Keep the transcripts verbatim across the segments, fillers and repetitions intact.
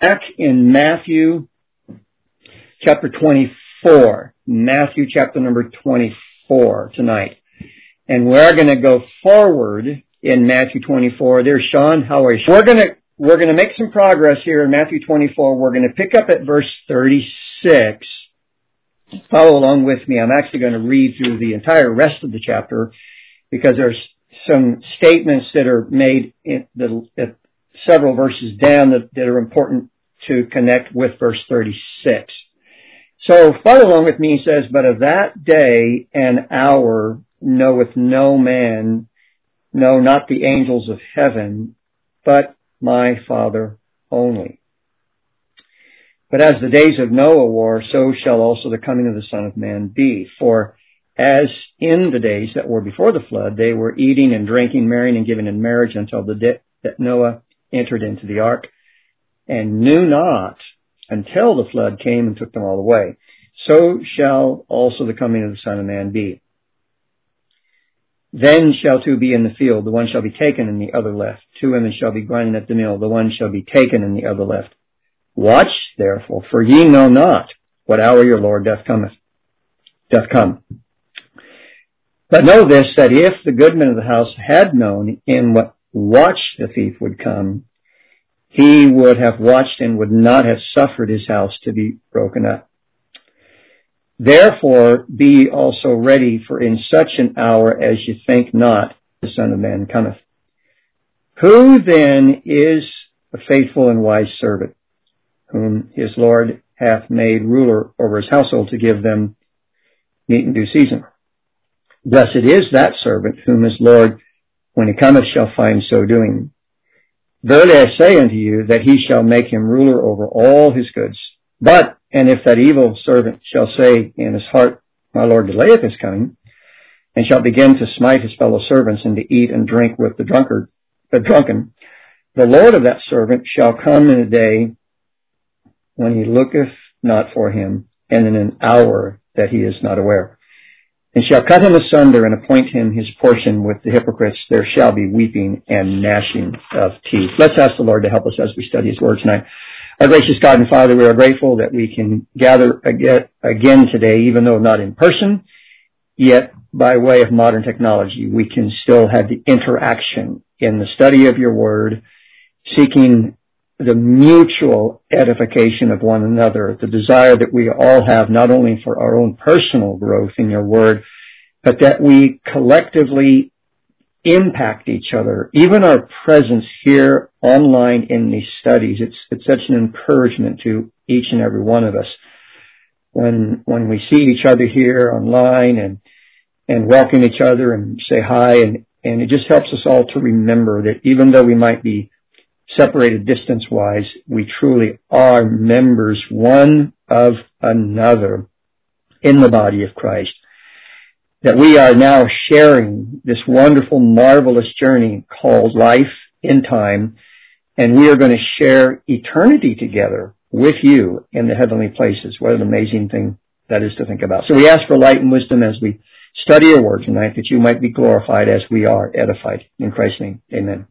Back in Matthew chapter twenty-four. Matthew chapter number twenty-four tonight. And we're going to go forward in Matthew twenty-four. There's Sean. How are you? We're going to, we're going to make some progress here in Matthew twenty-four. We're going to pick up at verse thirty-six. Follow along with me. I'm actually going to read through the entire rest of the chapter because there's some statements that are made in the, at several verses down that, that are important to connect with verse thirty-six. So follow along with me. He says, "But of that day and hour knoweth no man, no, not the angels of heaven, but my Father only. But as the days of Noah were, so shall also the coming of the Son of Man be. For as in the days that were before the flood, they were eating and drinking, marrying and giving in marriage until the day that Noah entered into the ark, and knew not until the flood came and took them all away. So shall also the coming of the Son of Man be. Then shall two be in the field, the one shall be taken and the other left. Two women shall be grinding at the mill, the one shall be taken and the other left. Watch therefore, for ye know not what hour your Lord doth cometh, doth come. But know this, that if the goodman of the house had known in what watch the thief would come, he would have watched and would not have suffered his house to be broken up. Therefore be also ready, for in such an hour as ye think not, the Son of Man cometh. Who then is a faithful and wise servant, whom his Lord hath made ruler over his household to give them meat in due season? Blessed is that servant whom his Lord, when he cometh, shall find so doing. Verily I say unto you, that he shall make him ruler over all his goods. But, and if that evil servant shall say in his heart, My Lord delayeth his coming, and shall begin to smite his fellow servants, and to eat and drink with the drunkard, the drunken, the Lord of that servant shall come in a day when he looketh not for him, and in an hour that he is not aware, and shall cut him asunder and appoint him his portion with the hypocrites. There shall be weeping and gnashing of teeth." Let's ask the Lord to help us as we study his word tonight. Our gracious God and Father, we are grateful that we can gather again today, even though not in person, yet by way of modern technology, we can still have the interaction in the study of your word, seeking the mutual edification of one another, the desire that we all have not only for our own personal growth in your word, but that we collectively impact each other. Even our presence here online in these studies, it's, it's such an encouragement to each and every one of us. When, when we see each other here online and, and welcome each other and say hi, and, and it just helps us all to remember that even though we might be separated distance-wise, we truly are members one of another in the body of Christ. That we are now sharing this wonderful, marvelous journey called life in time, and we are going to share eternity together with you in the heavenly places. What an amazing thing that is to think about. So we ask for light and wisdom as we study your word tonight, that you might be glorified as we are edified. In Christ's name, amen.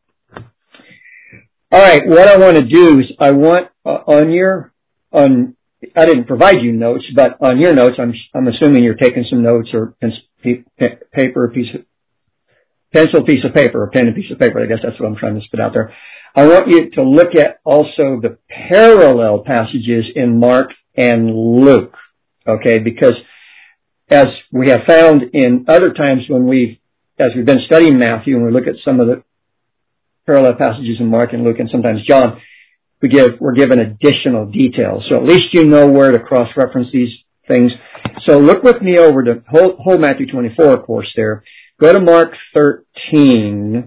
All right, what I want to do is I want uh, on your, on, I didn't provide you notes, but on your notes, I'm I'm assuming you're taking some notes, or paper, piece of, pencil, piece of paper, or pen and piece of paper. I guess that's what I'm trying to spit out there. I want you to look at also the parallel passages in Mark and Luke, okay? Because as we have found in other times when we've, as we've been studying Matthew, and we look at some of the parallel passages in Mark and Luke, and sometimes John, we give, we're given additional details. So at least you know where to cross-reference these things. So look with me over to whole, whole Matthew twenty-four, of course, there. Go to Mark thirteen.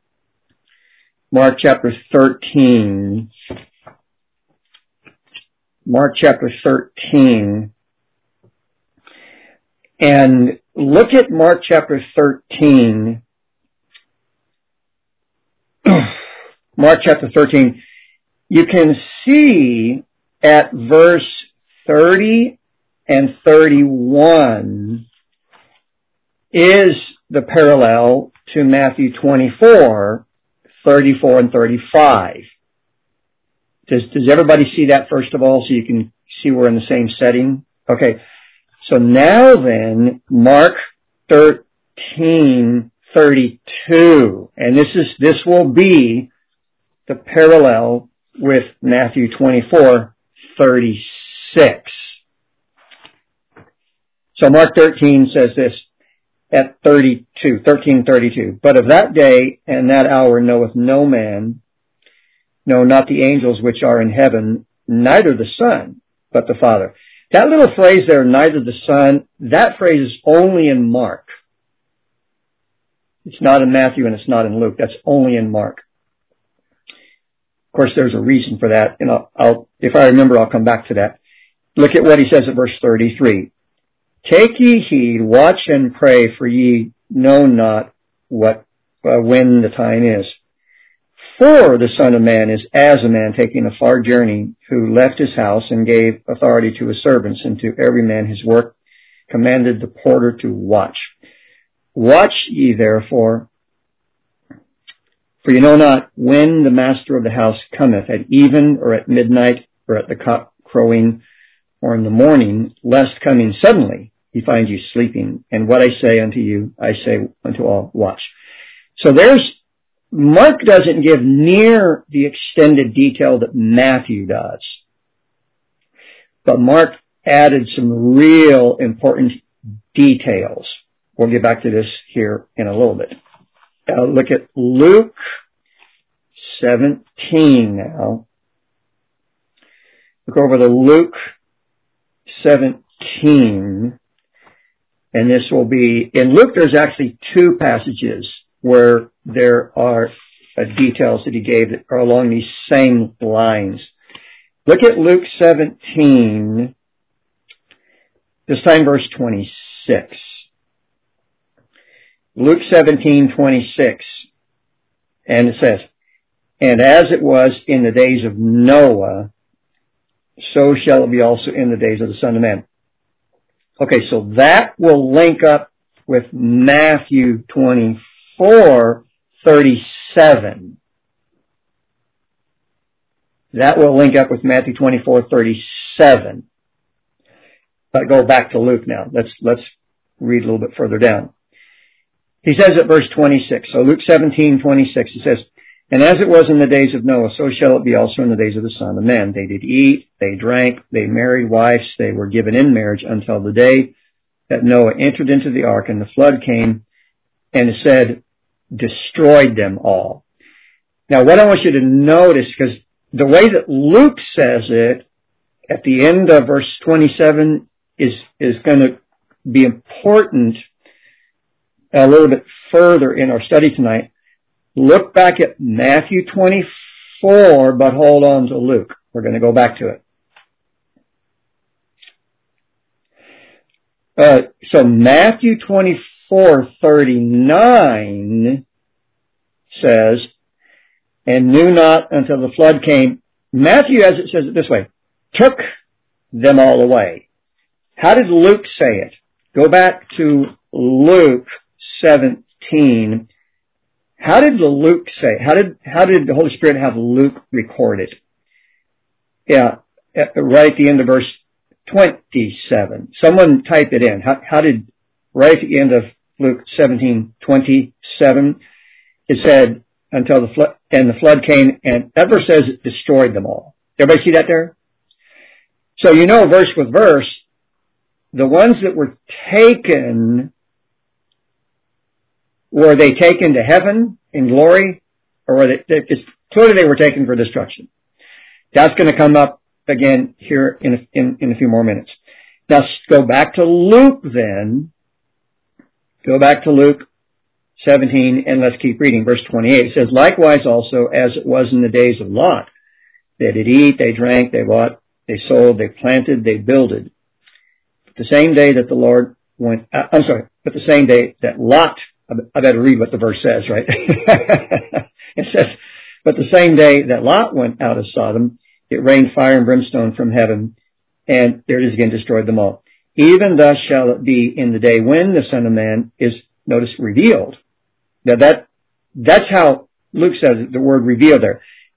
Mark chapter thirteen. Mark chapter thirteen. And look at Mark chapter thirteen. Mark chapter thirteen. You can see at verse thirty and thirty-one is the parallel to Matthew twenty-four, thirty-four and thirty-five. Does, does everybody see that first of all, so you can see we're in the same setting? Okay. So now then, Mark thirteen thirty-two, and this is, this will be the parallel with Matthew twenty-four thirty-six. So Mark thirteen says this at thirty-two, thirteen thirty-two. But of that day and that hour knoweth no man, no, not the angels which are in heaven, neither the Son, but the Father. That little phrase there, neither the Son, that phrase is only in Mark. It's not in Matthew and it's not in Luke. That's only in Mark. Of course, there's a reason for that, and I'll, I'll, if I remember, I'll come back to that. Look at what he says at verse thirty-three. Take ye heed, watch and pray, for ye know not what, uh, when the time is. For the Son of Man is as a man taking a far journey, who left his house and gave authority to his servants, and to every man his work, commanded the porter to watch. Watch ye therefore, for you know not when the master of the house cometh, at even, or at midnight, or at the cock crowing, or in the morning, lest coming suddenly he find you sleeping. And what I say unto you, I say unto all, watch. So there's, Mark doesn't give near the extended detail that Matthew does. But Mark added some real important details. We'll get back to this here in a little bit. Uh, look at Luke seventeen now. Look over to Luke seventeen. And this will be, in Luke there's actually two passages where there are uh, details that he gave that are along these same lines. Look at Luke seventeen, this time verse twenty-six. Luke seventeen twenty-six, and it says, and as it was in the days of Noah, so shall it be also in the days of the Son of Man. Okay, so that will link up with Matthew twenty-four thirty-seven. That will link up with Matthew twenty-four thirty-seven. But go back to Luke now. Let's, let's read a little bit further down. He says at verse twenty-six, so Luke seventeen twenty-six, he says, and as it was in the days of Noah, so shall it be also in the days of the Son of Man. They did eat, they drank, they married wives, they were given in marriage until the day that Noah entered into the ark, and the flood came, and it said, destroyed them all. Now what I want you to notice, because the way that Luke says it, at the end of verse twenty-seven, is, is going to be important a little bit further in our study tonight. Look back at Matthew twenty-four, but hold on to Luke. We're going to go back to it. Uh, so Matthew twenty-four thirty-nine says, and knew not until the flood came. Matthew, as it says it this way, took them all away. How did Luke say it? Go back to Luke seventeen. How did the Luke say? How did how did the Holy Spirit have Luke record it? Yeah, right at the end of verse twenty-seven. Someone type it in. How, how did right at the end of Luke seventeen twenty-seven? It said until the flood, and the flood came, and that verse says it destroyed them all. Everybody see that there? So you know, verse with verse, the ones that were taken. Were they taken to heaven in glory, or were they, it's clearly they were taken for destruction. That's going to come up again here in a, in, in a few more minutes. Now go back to Luke then. Go back to Luke seventeen, and let's keep reading. Verse twenty-eight, it says, likewise also as it was in the days of Lot. They did eat, they drank, they bought, they sold, they planted, they builded. But the same day that the Lord went, uh, I'm sorry, but the same day that Lot, I better read what the verse says, right? It says, but the same day that Lot went out of Sodom, it rained fire and brimstone from heaven, and there it is again, destroyed them all. Even thus shall it be in the day when the Son of Man is, notice, revealed. Now that, that's how Luke says it, the word revealed there.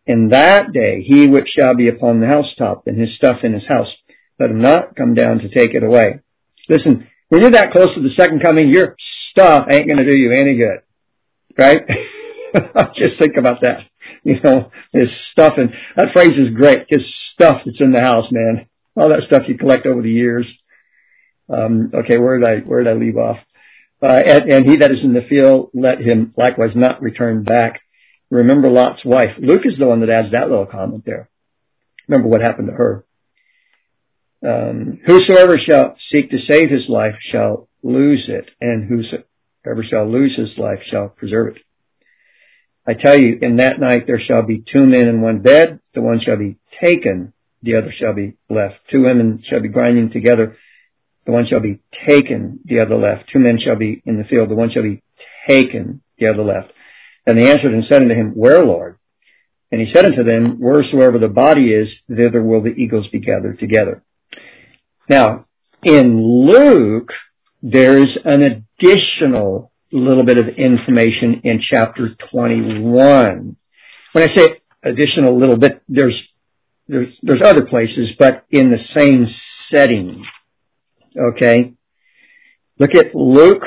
In that day, he which shall be upon the housetop, and his stuff in his house, let him not come down to take it away. Listen, when you're that close to the second coming, your stuff ain't going to do you any good. Right? Just think about that. You know, his stuff, and that phrase is great. His stuff that's in the house, man. All that stuff you collect over the years. Um, okay, where did I, where did I leave off? Uh, and, and he that is in the field, let him likewise not return back. Remember Lot's wife. Luke is the one that adds that little comment there. Remember what happened to her. Um, whosoever shall seek to save his life shall lose it, and whosoever shall lose his life shall preserve it. I tell you, in that night there shall be two men in one bed. The one shall be taken, the other shall be left. Two women shall be grinding together. The one shall be taken, the other left. Two men shall be in the field. The one shall be taken, the other left. And they answered and said unto him, Where, Lord? And he said unto them, Wheresoever the body is, thither will the eagles be gathered together. Now, in Luke, there's an additional little bit of information in chapter twenty-one. When I say additional little bit, there's there's there's other places, but in the same setting. Okay? Look at Luke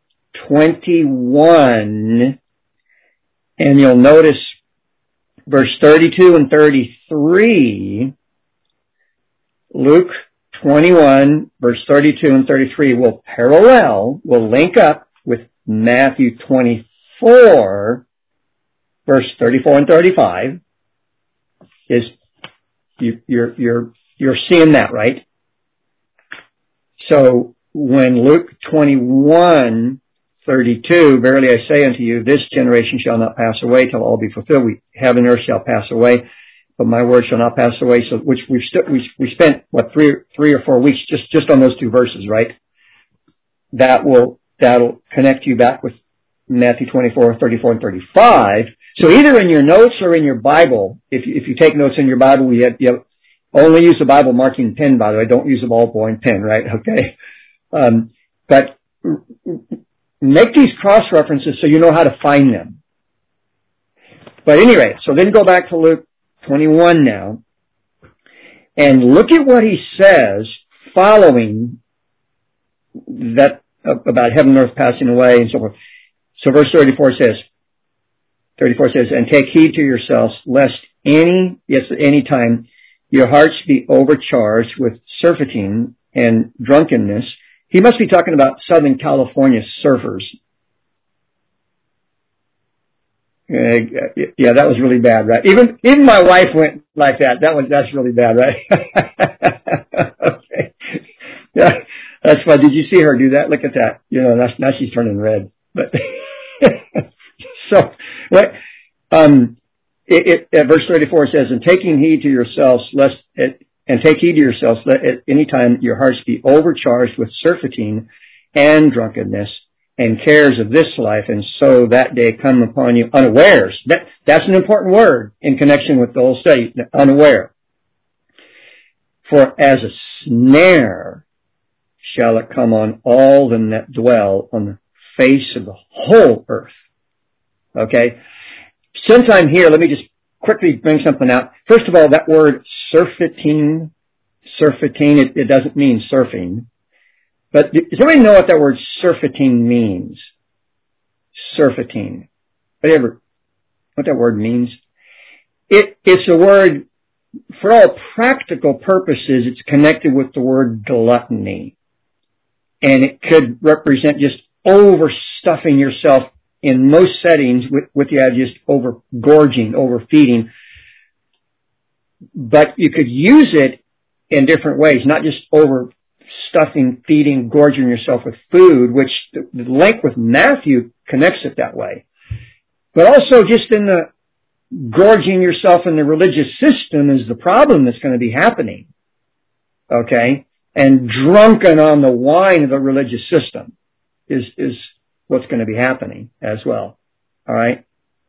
twenty-one, and you'll notice verse thirty-two and thirty-three. Luke twenty-one, verse thirty-two and thirty-three will parallel, will link up with Matthew twenty-four, verse thirty-four and thirty-five. Is you, you're you're you're seeing that, right? So when Luke twenty-one, thirty-two, verily I say unto you, this generation shall not pass away till all be fulfilled. We, heaven and earth shall pass away, but my word shall not pass away. So, which we've st- we we spent what three three or four weeks just just on those two verses, right? That will that'll connect you back with Matthew twenty-four, thirty-four, and thirty-five. So either in your notes or in your Bible, if you, if you take notes in your Bible, you have, you have only use the Bible marking pen, by the way. Don't use a ballpoint pen, right? Okay. Um, but make these cross references so you know how to find them. But anyway, so then go back to Luke twenty-one now, and look at what he says following that about heaven and earth passing away and so forth. So verse thirty-four says, thirty-four says, and take heed to yourselves, lest any, yes, at any time, your hearts be overcharged with surfeiting and drunkenness. He must be talking about Southern California surfers. Uh, yeah, that was really bad, right? Even even my wife went like that. That was that's really bad, right? Okay. Yeah, that's why. Did you see her do that? Look at that. You know, that's, now she's turning red. But so, what? Um, it, it, verse thirty-four says, "And taking heed to yourselves, lest it, and take heed to yourselves, let at any time your hearts be overcharged with surfeiting and drunkenness and cares of this life, and so that day come upon you unawares." That, that's an important word in connection with the whole study, unaware. "For as a snare shall it come on all them that dwell on the face of the whole earth." Okay? Since I'm here, let me just quickly bring something out. First of all, that word surfeiting, surfeiting, it, it doesn't mean surfing. But does anybody know what that word surfeiting means? Surfeiting. Whatever, what that word means? It, it's a word, for all practical purposes, it's connected with the word gluttony. And it could represent just overstuffing yourself in most settings with, with the idea of just overgorging, overfeeding. But you could use it in different ways, not just overstuffing, feeding, gorging yourself with food, which the, the link with Matthew connects it that way. But also just in the gorging yourself in the religious system is the problem that's going to be happening. Okay? And drunken on the wine of the religious system is, is what's going to be happening as well. All right?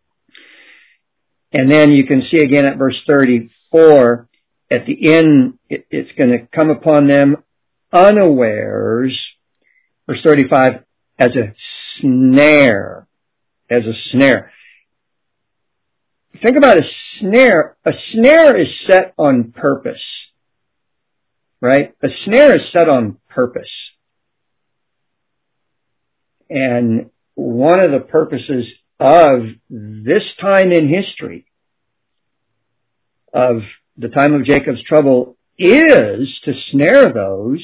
And then you can see again at verse thirty-four, at the end, it, it's going to come upon them unawares. Verse thirty-five, as a snare. As a snare. think about a snare. A snare is set on purpose, right? A snare is set on purpose. And one of the purposes of this time in history, of the time of Jacob's trouble, is to snare those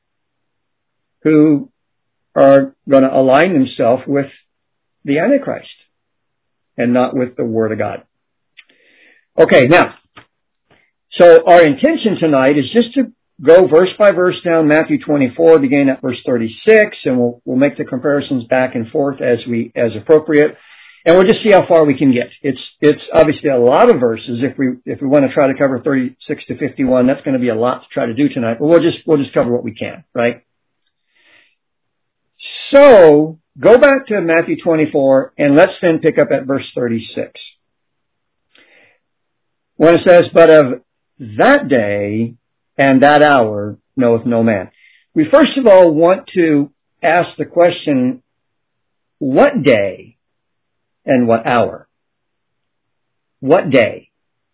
who are going to align themselves with the Antichrist and not with the Word of God. Okay, now, so our intention tonight is just to go verse by verse down Matthew twenty-four, beginning at verse thirty-six, and we'll, we'll make the comparisons back and forth as we, as appropriate, and we'll just see how far we can get. It's, it's obviously a lot of verses. If we, if we want to try to cover thirty-six to fifty-one, that's going to be a lot to try to do tonight, but we'll just, we'll just cover what we can, right? So, go back to Matthew twenty-four, and let's then pick up at verse thirty-six. When it says, "But of that day and that hour knoweth no man." We first of all want to ask the question, what day and what hour? What day?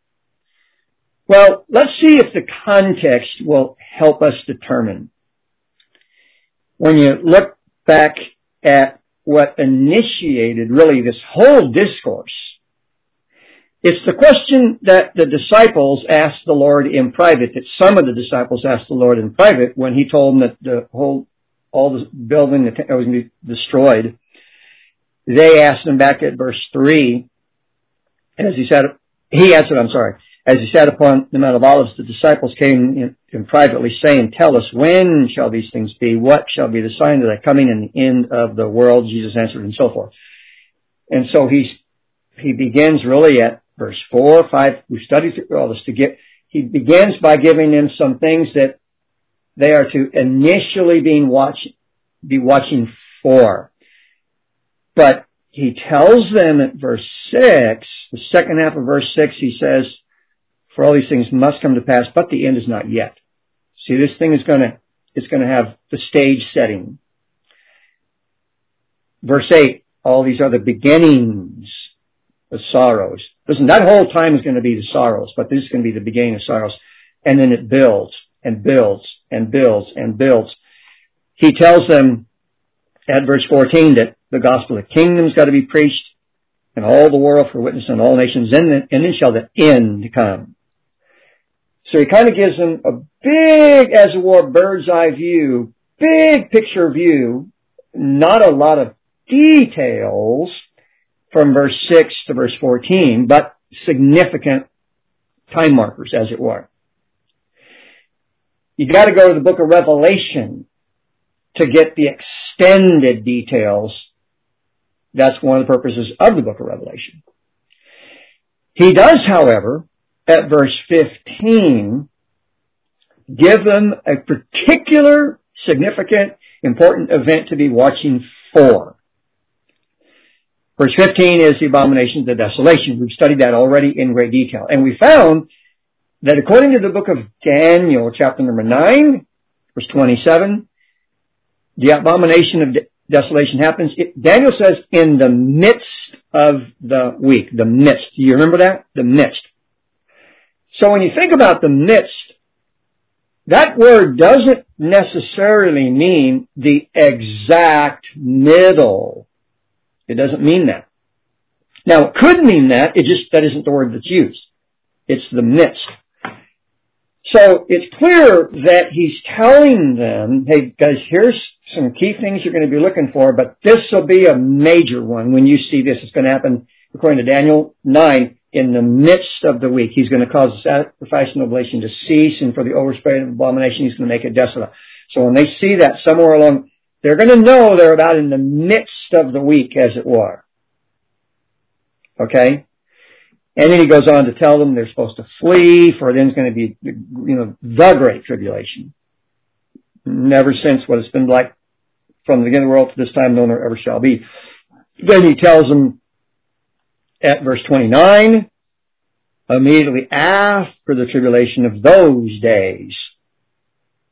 Well, let's see if the context will help us determine. When you look back at what initiated really this whole discourse, it's the question that the disciples asked the Lord in private, that some of the disciples asked the Lord in private when he told them that the whole, all the building that was going to be destroyed. They asked him back at verse three, as he said, he answered, I'm sorry, as he sat upon the Mount of Olives, the disciples came in, in privately saying, "Tell us, when shall these things be? What shall be the sign of the coming and the end of the world?" Jesus answered, and so forth. And so he's, he begins really at verse four, five, we've studied through all this to get, he begins by giving them some things that they are to initially being watch, be watching for. But he tells them at verse six, the second half of verse six, he says, "For all these things must come to pass, but the end is not yet." See, this thing is going to, it's going to have the stage setting. Verse eight, "All these are the beginnings of sorrows." Listen, that whole time is going to be the sorrows, but this is going to be the beginning of sorrows. And then it builds and builds and builds and builds. He tells them at verse fourteen that the gospel of the kingdom's got to be preached in all the world for witness in all nations, and then, and then shall the end come. So he kind of gives them a big, as it were, bird's eye view, big picture view, not a lot of details from verse six to verse fourteen, but significant time markers, as it were. You got to go to the book of Revelation to get the extended details. That's one of the purposes of the book of Revelation. He does, however, at verse fifteen, give them a particular, significant, important event to be watching for. Verse fifteen is the abomination of the desolation. We've studied that already in great detail. And we found that according to the book of Daniel, chapter number nine, verse twenty-seven, the abomination of de- desolation happens. It, Daniel says, in the midst of the week. The midst. Do you remember that? The midst. So when you think about the midst, that word doesn't necessarily mean the exact middle. It doesn't mean that. Now, it could mean that. It just, that isn't the word that's used. It's the midst. So it's clear that he's telling them, hey guys, here's some key things you're going to be looking for, but this will be a major one when you see this. It's going to happen, according to Daniel nine, in the midst of the week. He's going to cause the sacrifice and oblation to cease, and for the overspread of abomination, he's going to make it desolate. So when they see that somewhere along, they're going to know they're about in the midst of the week, as it were. Okay? And then he goes on to tell them they're supposed to flee, for then it's going to be, you know, the great tribulation. Never since what it's been like from the beginning of the world to this time, no nor ever shall be. Then he tells them at verse twenty-nine, immediately after the tribulation of those days.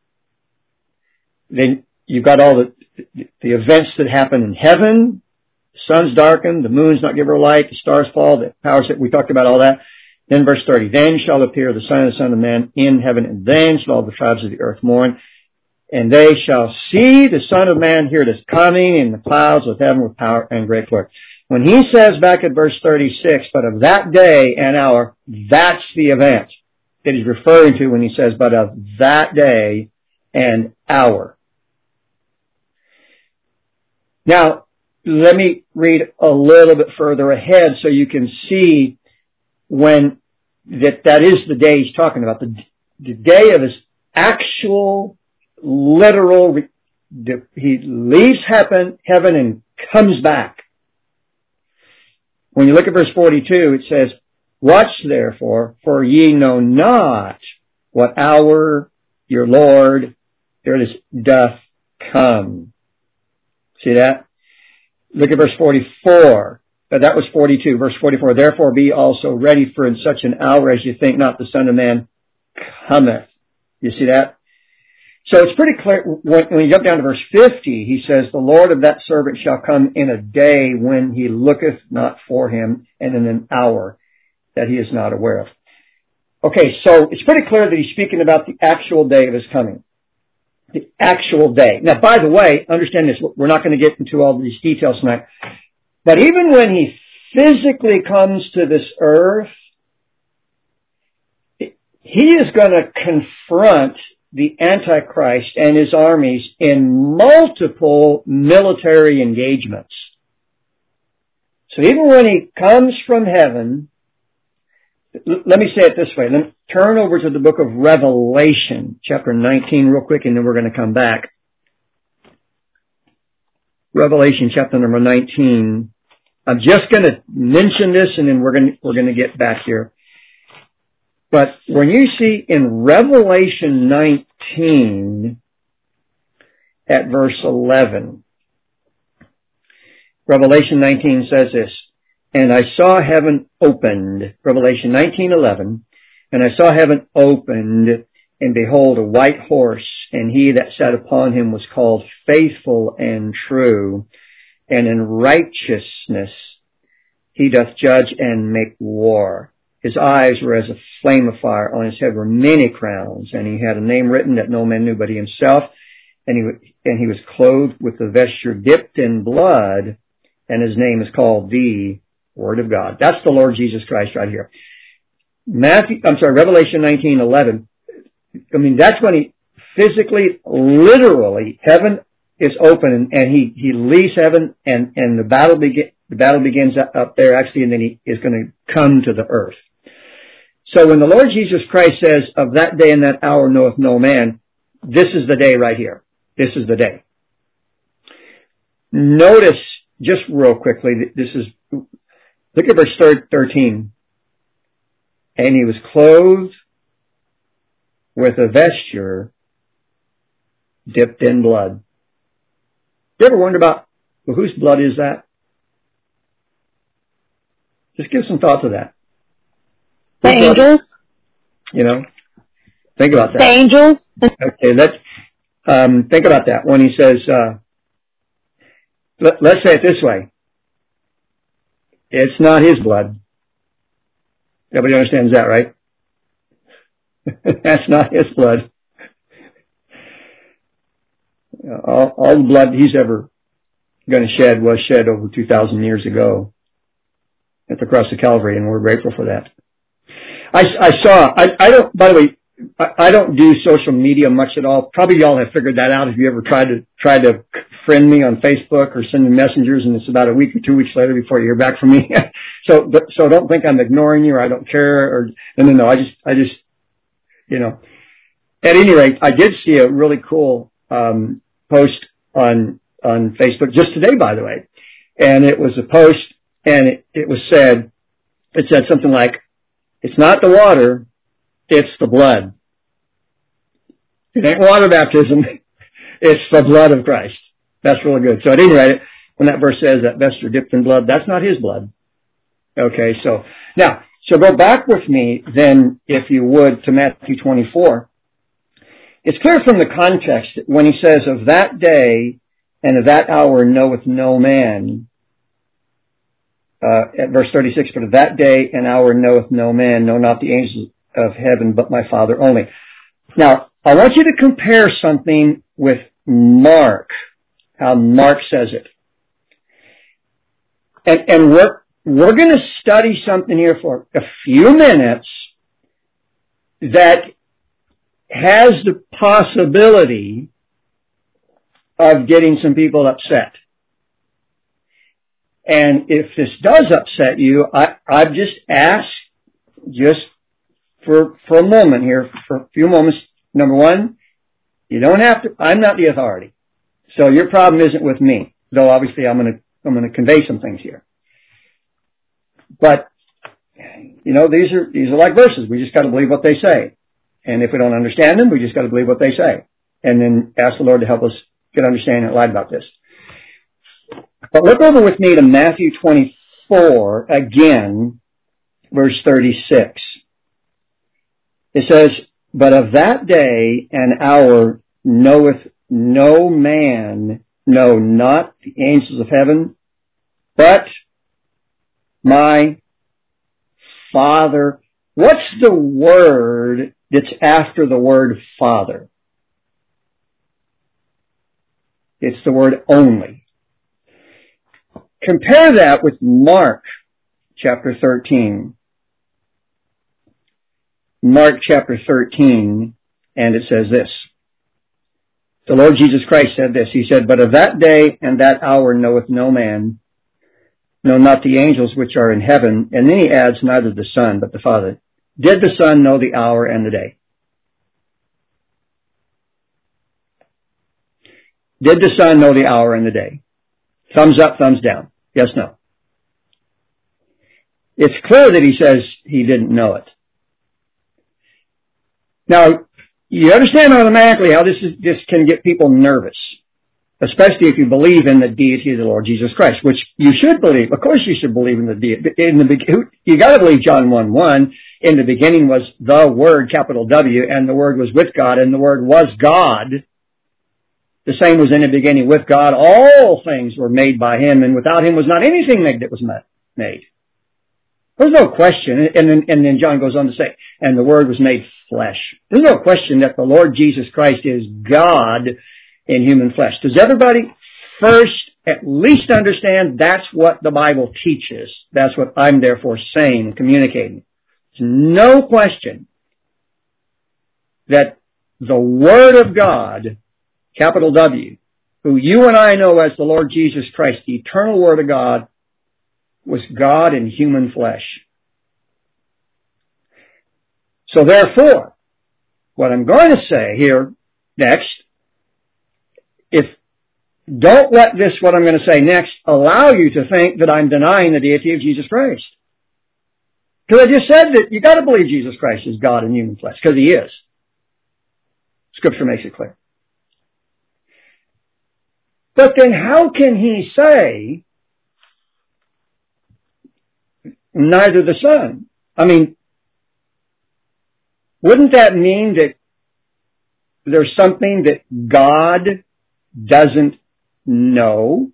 Then you've got all the, the, the events that happen in heaven, The sun's darkened, the moon's not given her light, the stars fall, the powers that we talked about all that. Then verse thirty, then shall appear the Son of the Son of Man in heaven, and then shall all the tribes of the earth mourn. And they shall see the Son of Man, here it is, coming in the clouds of heaven with power and great glory. When he says back at verse thirty-six, but of that day and hour, that's the event that he's referring to when he says, but of that day and hour. Now, let me read a little bit further ahead so you can see when that that is the day he's talking about, the, the day of his actual, literal, he leaves heaven, heaven and comes back. When you look at verse forty-two, it says, watch therefore, for ye know not what hour your Lord, there it is, doth come. See that? Look at verse forty-four. Uh, that was forty-two. Verse forty-four. Therefore be also ready, for in such an hour as you think not, the Son of Man cometh. You see that? So it's pretty clear. When, when you jump down to verse fifty, he says, the Lord of that servant shall come in a day when he looketh not for him, and in an hour that he is not aware of. Okay, so it's pretty clear that he's speaking about the actual day of his coming. The actual day. Now, by the way, understand this. We're not going to get into all these details tonight. But even when he physically comes to this earth, he is going to confront the Antichrist and his armies in multiple military engagements. So even when he comes from heaven, let me say it this way. Let me turn over to the book of Revelation, chapter nineteen, real quick, and then we're going to come back. Revelation, chapter number nineteen. I'm just going to mention this, and then we're going to, we're going to get back here. But when you see in Revelation nineteen, at verse eleven, Revelation nineteen says this, and I saw heaven opened, Revelation nineteen eleven, and I saw heaven opened, and behold, a white horse, and he that sat upon him was called Faithful and True, and in righteousness he doth judge and make war. His eyes were as a flame of fire, on his head were many crowns, and he had a name written that no man knew but he himself, and he, and he was clothed with a vesture dipped in blood, and his name is called the Word of God. That's the Lord Jesus Christ right here. Matthew, I'm sorry, Revelation nineteen eleven. I mean, that's when he physically, literally, heaven is open, and, and he, he leaves heaven, and, and the battle begin, the battle begins up there actually, and then he is going to come to the earth. So when the Lord Jesus Christ says, of that day and that hour knoweth no man, this is the day right here. This is the day. Notice, just real quickly, this is, look at verse thirteen. And he was clothed with a vesture dipped in blood. You ever wonder about, well, whose blood is that? Just give some thought to that. The whose angels. Blood? You know, think about that. The angels. Okay, let's um, think about that. When he says, uh, let, let's say it this way. It's not his blood. Everybody understands that, right? That's not his blood. All, all the blood he's ever going to shed was shed over two thousand years ago at the cross of Calvary, and we're grateful for that. I, I saw, I, I don't, by the way, I, I don't do social media much at all. Probably y'all have figured that out if you ever tried to, try to friend me on Facebook or send me messengers, and it's about a week or two weeks later before you hear back from me. so, but, so don't think I'm ignoring you or I don't care or, no, no, no, I just, I just, you know, at any rate, I did see a really cool, um, post on, on Facebook just today, by the way. And it was a post, and it, it was said, it said something like, it's not the water, it's the blood. It ain't water baptism, it's the blood of Christ. That's really good. So at any rate, when that verse says that vesture dipped in blood, that's not his blood. Okay, so, now, so go back with me then, if you would, to Matthew twenty-four. It's clear from the context that when he says, of that day and of that hour knoweth no man, uh, at verse thirty-six, but of that day and hour knoweth no man, no, not the angels of heaven, but my Father only. Now, I want you to compare something with Mark, how Mark says it. And, and we're, we're going to study something here for a few minutes that has the possibility of getting some people upset. And if this does upset you, I, I've just asked, just for, for a moment here, for a few moments, number one, you don't have to, I'm not the authority. So your problem isn't with me, though obviously I'm going to, I'm going to convey some things here. But, you know, these are, these are like verses. We just got to believe what they say. And if we don't understand them, we just got to believe what they say. And then ask the Lord to help us get understanding and light about this. But look over with me to Matthew twenty-four, again, verse thirty-six. It says, but of that day and hour knoweth no man, no, not the angels of heaven, but my Father. What's the word that's after the word Father? It's the word only. Compare that with Mark chapter thirteen. Mark chapter thirteen, and it says this. The Lord Jesus Christ said this. He said, but of that day and that hour knoweth no man, no, not the angels which are in heaven. And then he adds, neither the Son, but the Father. Did the Son know the hour and the day? Did the Son know the hour and the day? Thumbs up, thumbs down. Yes, no. It's clear that he says he didn't know it. Now, you understand automatically how this is, this can get people nervous, especially if you believe in the deity of the Lord Jesus Christ, which you should believe. Of course you should believe in the deity. In the, you got to believe John one one. In the beginning was the Word, capital W, and the Word was with God, and the Word was God. The same was in the beginning with God. All things were made by Him, and without Him was not anything made that was made. There's no question. And then, and then John goes on to say, and the Word was made flesh. There's no question that the Lord Jesus Christ is God in human flesh. Does everybody first at least understand that's what the Bible teaches? That's what I'm therefore saying and communicating. There's no question that the Word of God, capital W, who you and I know as the Lord Jesus Christ, the eternal Word of God, was God in human flesh. So therefore, what I'm going to say here next, if don't let this, what I'm going to say next, allow you to think that I'm denying the deity of Jesus Christ. Because I just said that you got to believe Jesus Christ is God in human flesh, because He is. Scripture makes it clear. But then how can He say neither the Son? I mean, wouldn't that mean that there's something that God doesn't know?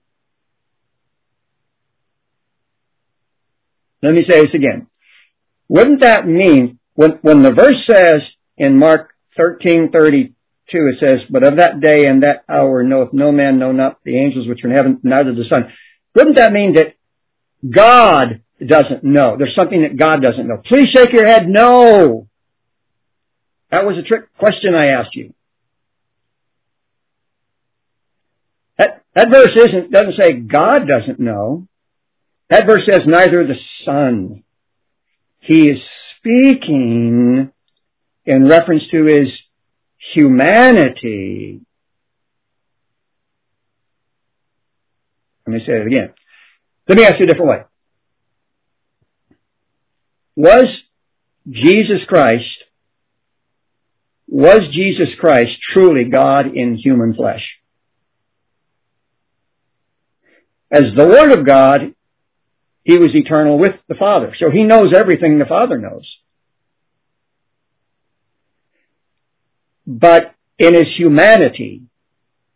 Let me say this again. Wouldn't that mean, when, when the verse says in Mark thirteen thirty-two, it says, but of that day and that hour knoweth no man, no, not the angels which are in heaven, neither the Son. Wouldn't that mean that God doesn't know? There's something that God doesn't know. Please shake your head, no. That was a trick question I asked you. That, that verse isn't, doesn't say God doesn't know. That verse says neither the Son. He is speaking in reference to His humanity. Let me say it again. Let me ask you a different way. Was Jesus Christ, was Jesus Christ truly God in human flesh? As the Word of God, He was eternal with the Father. So He knows everything the Father knows. But in His humanity,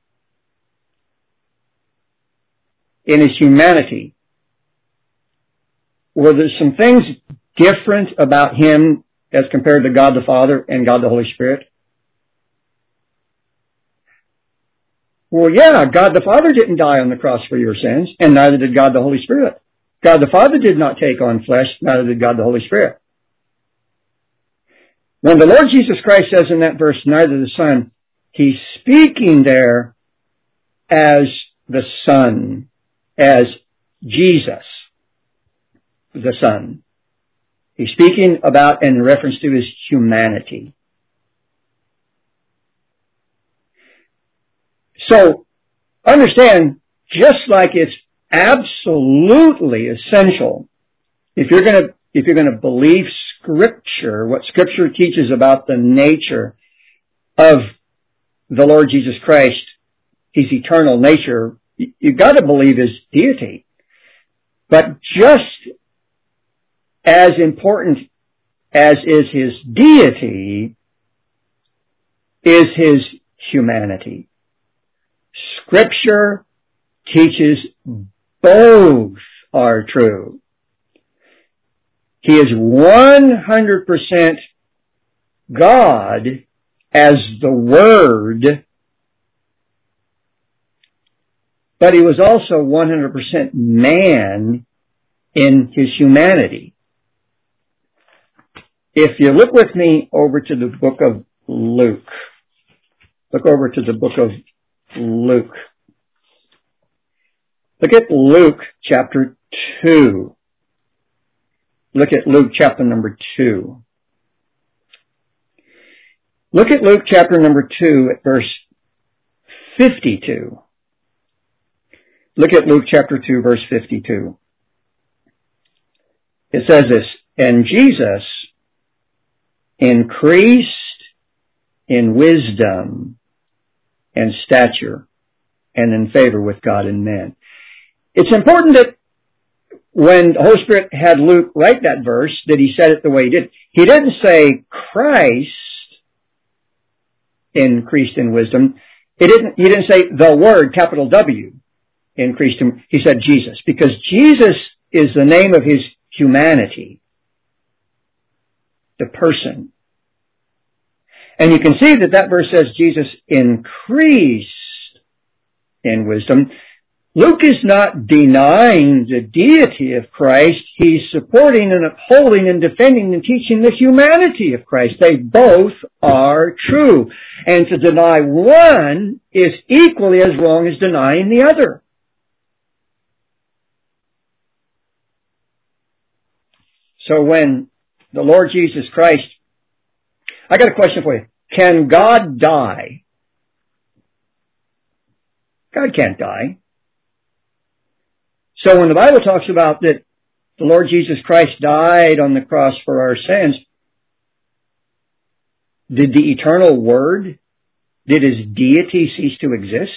in His humanity, were there some things different about him as compared to God the Father and God the Holy Spirit? Well, yeah, God the Father didn't die on the cross for your sins, and neither did God the Holy Spirit. God the Father did not take on flesh, neither did God the Holy Spirit. When the Lord Jesus Christ says in that verse, neither the Son, he's speaking there as the Son, as Jesus, the Son. He's speaking about in reference to his humanity. So, understand, just like it's absolutely essential, if you're going to if you're going to believe Scripture, what Scripture teaches about the nature of the Lord Jesus Christ, his eternal nature, you've got to believe his deity. But just as important as is his deity is his humanity. Scripture teaches both are true. He is one hundred percent God as the Word, but he was also one hundred percent man in his humanity. If you look with me over to the book of Luke, look over to the book of Luke. Look at Luke chapter two. Look at Luke chapter number two. Look at Luke chapter number two at verse fifty-two. Look at Luke chapter two, verse fifty-two. It says this, and Jesus increased in wisdom and stature and in favor with God and men. It's important that when the Holy Spirit had Luke write that verse, that he said it the way he did. He didn't say Christ increased in wisdom. He didn't, he didn't say the Word, capital W, increased in, he said Jesus, because Jesus is the name of his humanity, the person. And you can see that that verse says Jesus increased in wisdom. Luke is not denying the deity of Christ. He's supporting and upholding and defending and teaching the humanity of Christ. They both are true. And to deny one is equally as wrong as denying the other. So when the Lord Jesus Christ, I got a question for you. Can God die? God can't die. So when the Bible talks about that the Lord Jesus Christ died on the cross for our sins, did the eternal Word, did his deity cease to exist?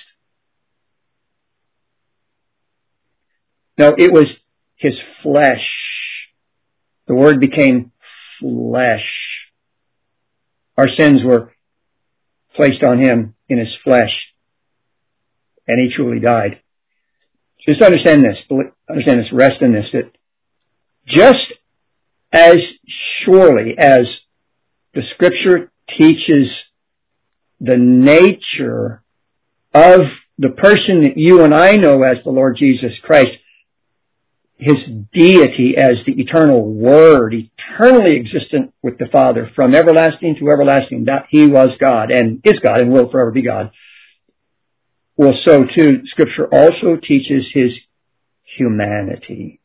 No, it was his flesh. The Word became flesh. Our sins were placed on him in his flesh, and he truly died. Just understand this, understand this, rest in this, that just as surely as the Scripture teaches the nature of the person that you and I know as the Lord Jesus Christ, his deity as the eternal Word, eternally existent with the Father from everlasting to everlasting, that he was God and is God and will forever be God. Well, so too, Scripture also teaches his humanity.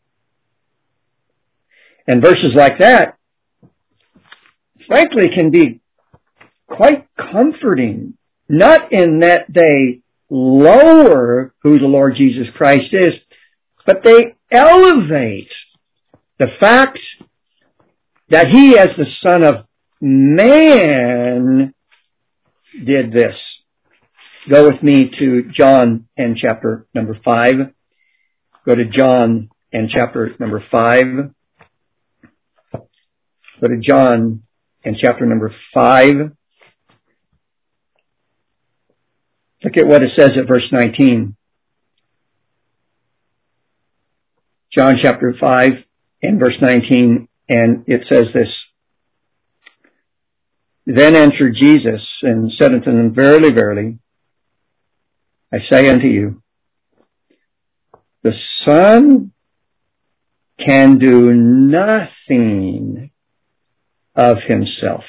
And verses like that, frankly, can be quite comforting. Not in that they lower who the Lord Jesus Christ is, but they elevate the fact that he, as the Son of Man, did this. Go with me to John and chapter number five. Go to John and chapter number five. Go to John and chapter number five. Look at what it says at verse nineteen. John chapter five, in verse nineteen, and it says this, Then answered Jesus and said unto them, Verily, verily, I say unto you, the Son can do nothing of himself,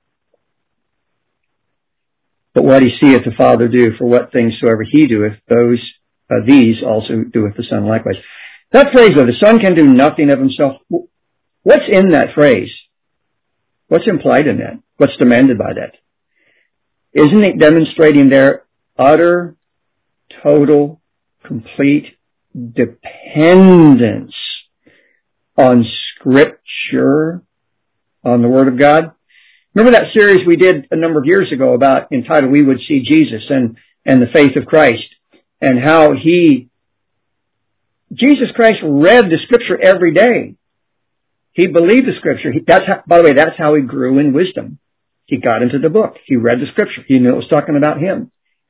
but what he seeth the Father do, for what things soever he doeth, those uh, these also doeth the Son likewise. That phrase, though, the Son can do nothing of himself, what's in that phrase? What's implied in that? What's demanded by that? Isn't it demonstrating their utter, total, complete dependence on Scripture, on the Word of God? Remember that series we did a number of years ago about, entitled We Would See Jesus, and, and the faith of Christ, and how he, Jesus Christ read the Scripture every day. He believed the Scripture. He, that's how, by the way, that's how he grew in wisdom. He got into the book. He read the Scripture. He knew it was talking about him.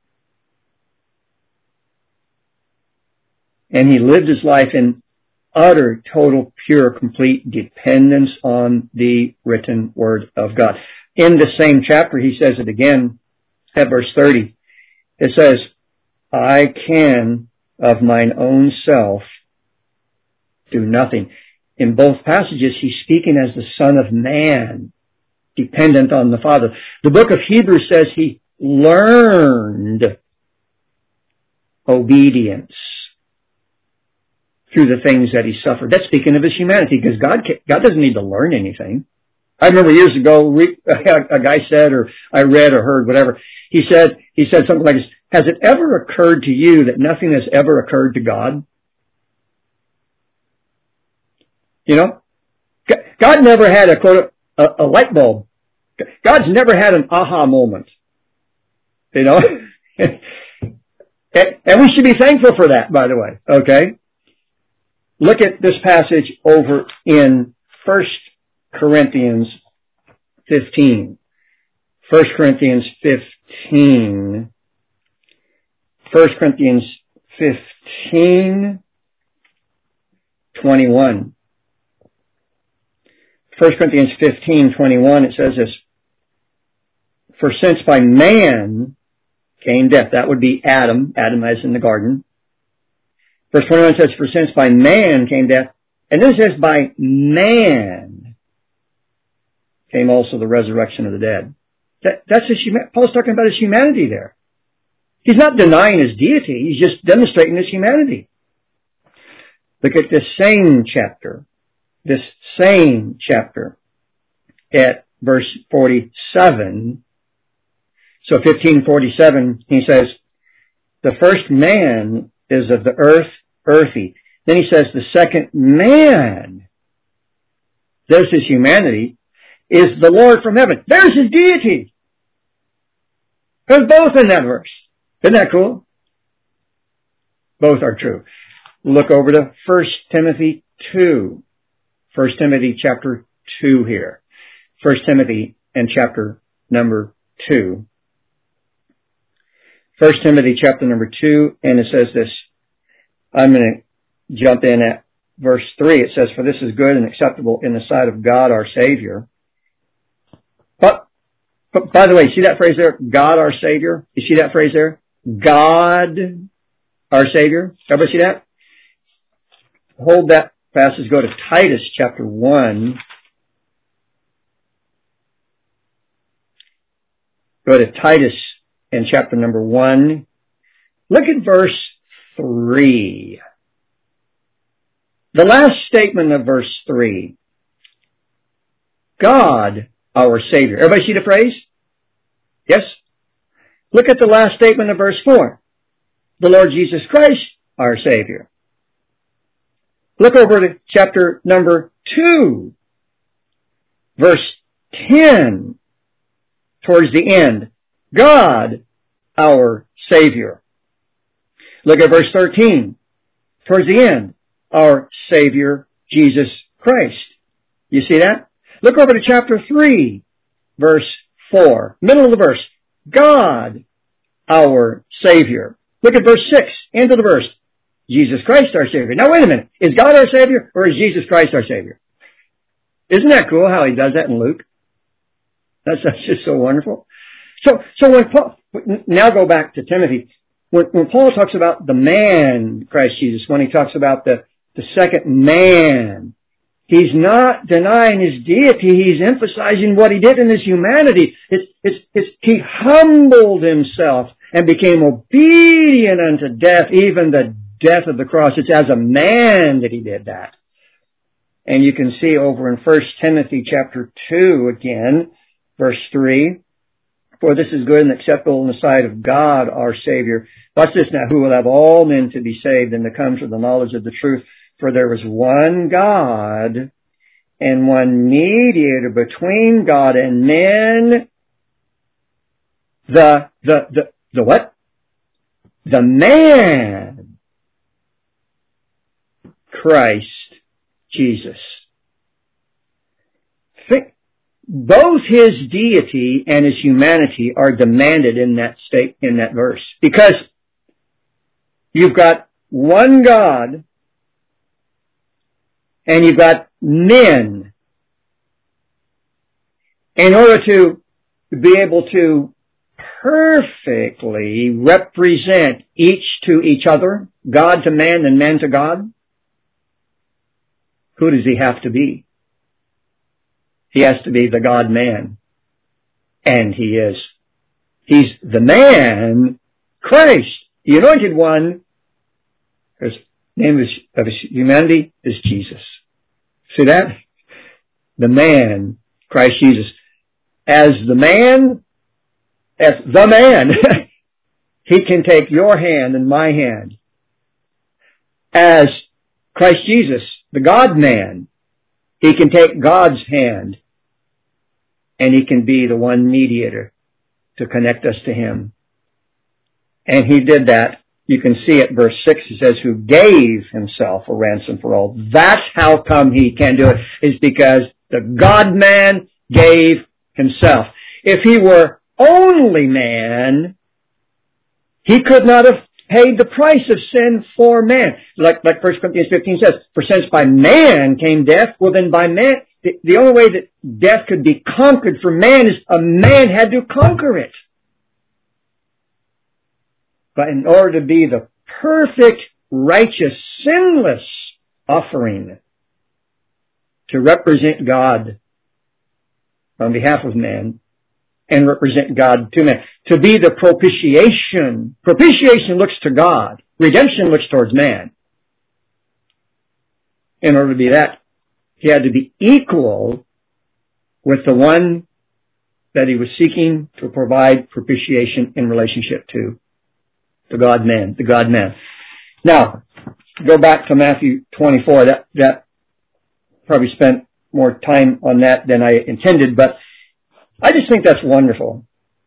And he lived his life in utter, total, pure, complete dependence on the written Word of God. In the same chapter, he says it again at verse thirty. It says, I can of mine own self do nothing. In both passages, he's speaking as the Son of Man, dependent on the Father. The book of Hebrews says he learned obedience through the things that he suffered. That's speaking of his humanity, because God God doesn't need to learn anything. I remember years ago, we, a guy said, or I read or heard, whatever, he said, he said something like this, has it ever occurred to you that nothing has ever occurred to God? You know? God never had a, quote, a, a light bulb. God's never had an aha moment. You know? and, and we should be thankful for that, by the way. Okay? Look at this passage over in First Corinthians fifteen. First Corinthians fifteen. First Corinthians fifteen, twenty-one. First Corinthians fifteen, twenty-one, it says this, For since by man came death, that would be Adam, Adam as in the garden. Verse twenty-one says, For since by man came death, and then it says, by man came also the resurrection of the dead. That, that's his, Paul's talking about his humanity there. He's not denying his deity, he's just demonstrating his humanity. Look at this same chapter, this same chapter at verse forty-seven. So fifteen forty-seven, he says, the first man is of the earth, earthy. Then he says the second man, there's his humanity, is the Lord from heaven. There's his deity. There's both in that verse. Isn't that cool? Both are true. Look over to First Timothy two. First Timothy chapter two here. First Timothy and chapter number two. First Timothy chapter number two, and it says this. I'm going to jump in at verse three. It says, For this is good and acceptable in the sight of God our Savior. But, but by the way, see that phrase there? God our Savior? You see that phrase there? God our Savior? Everybody see that? Hold that passage. Go to Titus chapter one. Go to Titus in chapter number one. Look at verse three. The last statement of verse three. God, our Savior. Everybody see the phrase? Yes? Look at the last statement of verse four. The Lord Jesus Christ, our Savior. Look over to chapter number two. Verse ten. Towards the end. God, our Savior. Look at verse thirteen. Towards the end. Our Savior, Jesus Christ. You see that? Look over to chapter three, verse four. Middle of the verse. God, our Savior. Look at verse six, end of the verse. Jesus Christ our Savior. Now wait a minute. Is God our Savior or is Jesus Christ our Savior? Isn't that cool how he does that in Luke? That's, that's just so wonderful. So, so when Paul, now go back to Timothy. When, when Paul talks about the man, Christ Jesus, when he talks about the, the second man, he's not denying his deity. He's emphasizing what he did in his humanity. It's, it's, it's, he humbled himself and became obedient unto death, even the death of the cross. It's as a man that he did that. And you can see over in First Timothy chapter two again, verse three, for this is good and acceptable in the sight of God our Savior. Watch this now, who will have all men to be saved and to come to the knowledge of the truth. For there is one God and one mediator between God and men, the, the, the, the what? The man, Christ Jesus. Think, both his deity and his humanity are demanded in that state, in that verse. Because you've got one God and you've got men. In order to be able to perfectly represent each to each other, God to man and man to God, who does he have to be? He has to be the God-man. And he is. He's the man, Christ, the anointed one. His name is, of his humanity is Jesus. See that? The man, Christ Jesus. As the man, as the man, he can take your hand and my hand. As Christ Jesus, the God-man, he can take God's hand and he can be the one mediator to connect us to him. And he did that. You can see it, verse six, it says, who gave himself a ransom for all. That's how come he can do it, is because the God-man gave himself. If he were only man, he could not have paid the price of sin for man. Like, like First Corinthians fifteen says, for since by man came death, well then by man, the, the only way that death could be conquered for man is a man had to conquer it. But in order to be the perfect, righteous, sinless offering to represent God on behalf of man and represent God to man, to be the propitiation. Propitiation looks to God. Redemption looks towards man. In order to be that, he had to be equal with the one that he was seeking to provide propitiation in relationship to. The God-man, the God-man. Now, go back to Matthew twenty-four. That, that probably spent more time on that than I intended, but I just think that's wonderful.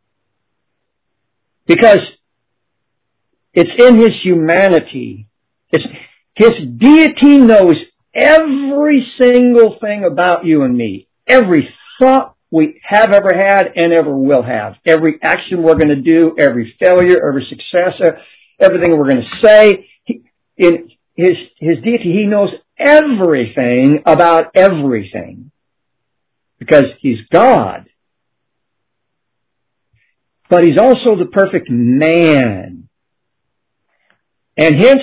Because it's in his humanity. It's, his deity knows every single thing about you and me. Every thought we have ever had and ever will have. Every action we're going to do, every failure, every success, everything we're going to say. He, in his, his deity, he knows everything about everything. Because he's God. But he's also the perfect man. And hence,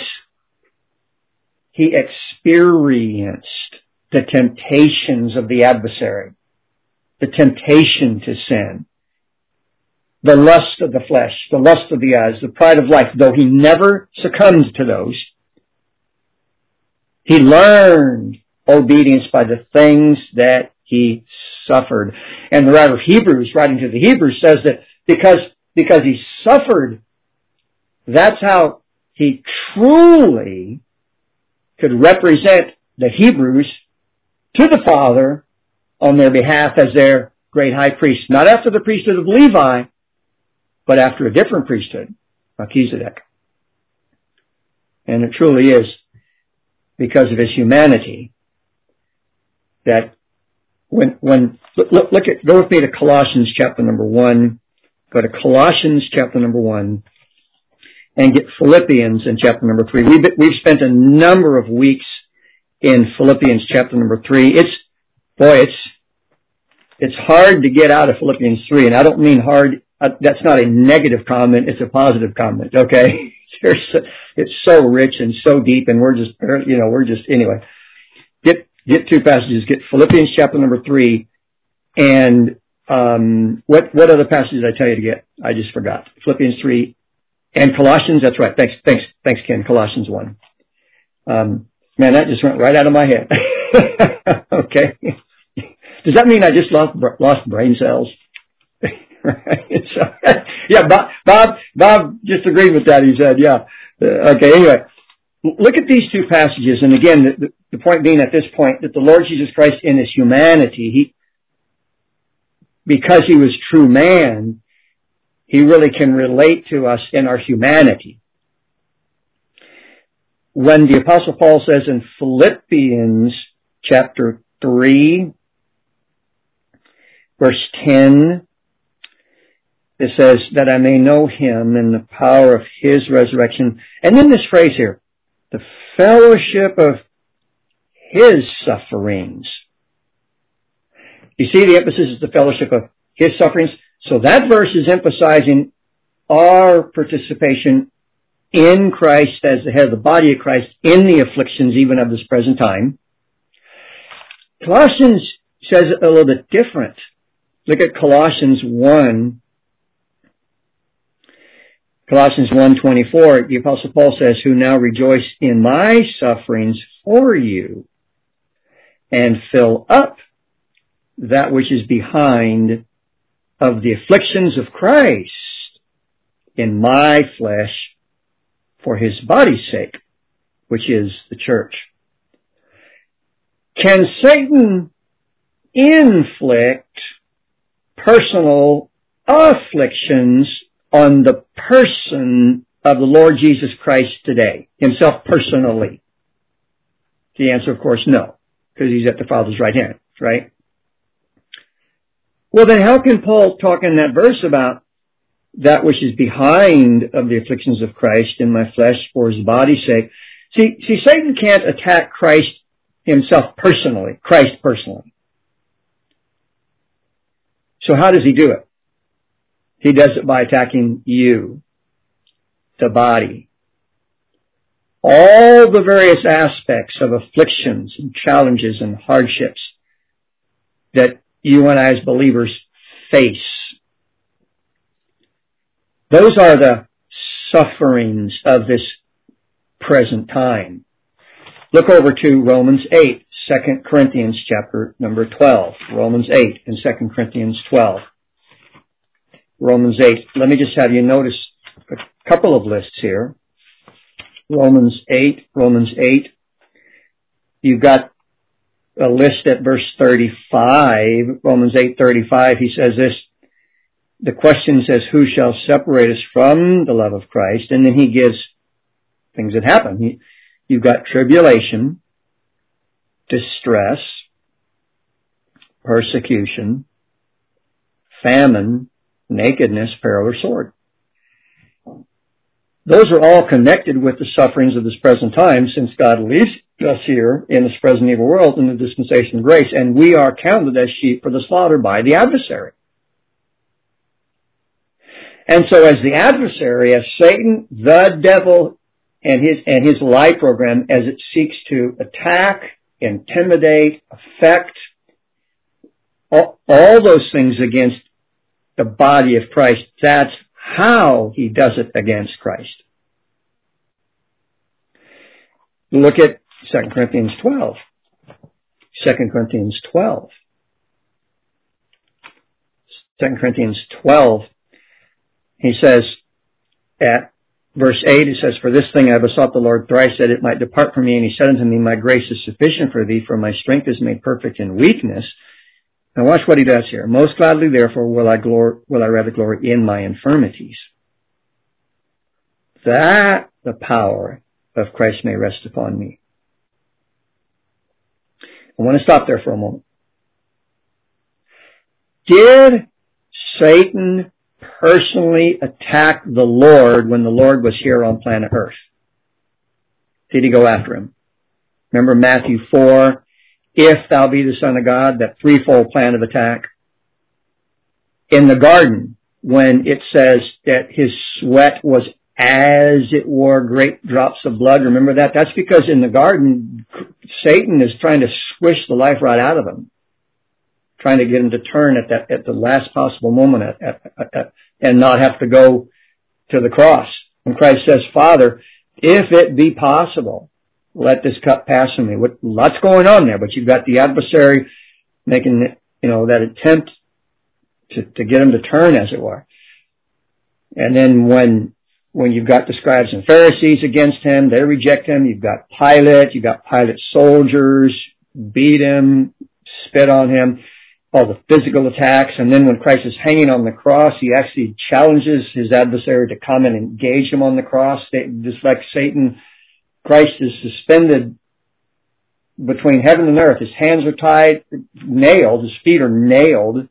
he experienced the temptations of the adversary. The temptation to sin, the lust of the flesh, the lust of the eyes, the pride of life, though he never succumbed to those, he learned obedience by the things that he suffered. And the writer of Hebrews, writing to the Hebrews, says that because, because he suffered, that's how he truly could represent the Hebrews to the Father on their behalf as their great high priest. Not after the priesthood of Levi, but after a different priesthood, Melchizedek. And it truly is because of his humanity that when, when, look, look at, go with me to Colossians chapter number one. Go to Colossians chapter number one. and get Philippians in chapter number three. We've, we've spent a number of weeks in Philippians chapter number three. It's, boy, it's, it's hard to get out of Philippians three, and I don't mean hard, uh, that's not a negative comment, it's a positive comment, okay? So, it's so rich and so deep, and we're just, you know, we're just, anyway. Get, get two passages, get Philippians chapter number three, and, um, what, what other passages did I tell you to get? I just forgot. Philippians three, and Colossians, that's right. Thanks, thanks, thanks, Ken. Colossians one. Um, man, that just went right out of my head. Okay. Does that mean I just lost, lost brain cells? Right. So, yeah, Bob, Bob, Bob just agreed with that. He said, yeah. Uh, okay. Anyway, look at these two passages. And again, the, the, the point being at this point that the Lord Jesus Christ in his humanity, he, because he was true man, he really can relate to us in our humanity. When the Apostle Paul says in Philippians chapter three, verse ten, it says, that I may know him and the power of his resurrection. And then this phrase here, the fellowship of his sufferings. You see, the emphasis is the fellowship of his sufferings. So that verse is emphasizing our participation in Christ as the head of the body of Christ in the afflictions even of this present time. Colossians says it a little bit different. Look at Colossians one. Colossians one twenty-four, the Apostle Paul says, who now rejoice in my sufferings for you and fill up that which is behind of the afflictions of Christ in my flesh for his body's sake, which is the church. Can Satan inflict personal afflictions on the person of the Lord Jesus Christ today, himself personally? The answer, of course, no, because he's at the Father's right hand, right? Well, then how can Paul talk in that verse about that which is behind of the afflictions of Christ in my flesh for his body's sake? See, see, Satan can't attack Christ himself personally, Christ personally. So how does he do it? He does it by attacking you, the body. All the various aspects of afflictions and challenges and hardships that you and I as believers face. Those are the sufferings of this present time. Look over to Romans eight, Second Corinthians chapter number twelve. Romans eight and Second Corinthians twelve. Romans eight. Let me just have you notice a couple of lists here. Romans eight, Romans eight. You've got a list at verse thirty-five, Romans eight thirty-five. He says this, the question says, who shall separate us from the love of Christ? And then he gives things that happen. He, you've got tribulation, distress, persecution, famine, nakedness, peril, or sword. Those are all connected with the sufferings of this present time, since God leaves us here in this present evil world in the dispensation of grace, and we are counted as sheep for the slaughter by the adversary. And so as the adversary, as Satan, the devil, and his, and his lie program, as it seeks to attack, intimidate, affect, all, all those things against the body of Christ, that's how he does it against Christ. Look at Second Corinthians twelve. Second Corinthians twelve. Second Corinthians twelve. He says at verse eight, he says, for this thing I besought the Lord thrice that it might depart from me. And he said unto me, my grace is sufficient for thee, for my strength is made perfect in weakness. Now watch what he does here. Most gladly, therefore, will I glory, will I rather glory in my infirmities, that the power of Christ may rest upon me. I want to stop there for a moment. Did Satan personally attack the Lord when the Lord was here on planet Earth? Did he go after him? Remember Matthew four, if thou be the Son of God, that threefold plan of attack. In the garden, when it says that his sweat was as it were great drops of blood, remember that? That's because in the garden, Satan is trying to squish the life right out of him, trying to get him to turn at that at the last possible moment at, at, at, and not have to go to the cross. When Christ says, Father, if it be possible, let this cup pass from me. What, lots going on there, but you've got the adversary making, you know, that attempt to, to get him to turn, as it were. And then when when you've got the scribes and Pharisees against him, they reject him. You've got Pilate, you've got Pilate's soldiers, beat him, spit on him, all the physical attacks. And then when Christ is hanging on the cross, he actually challenges his adversary to come and engage him on the cross. They, just like Satan, Christ is suspended between heaven and earth. His hands are tied, nailed, his feet are nailed.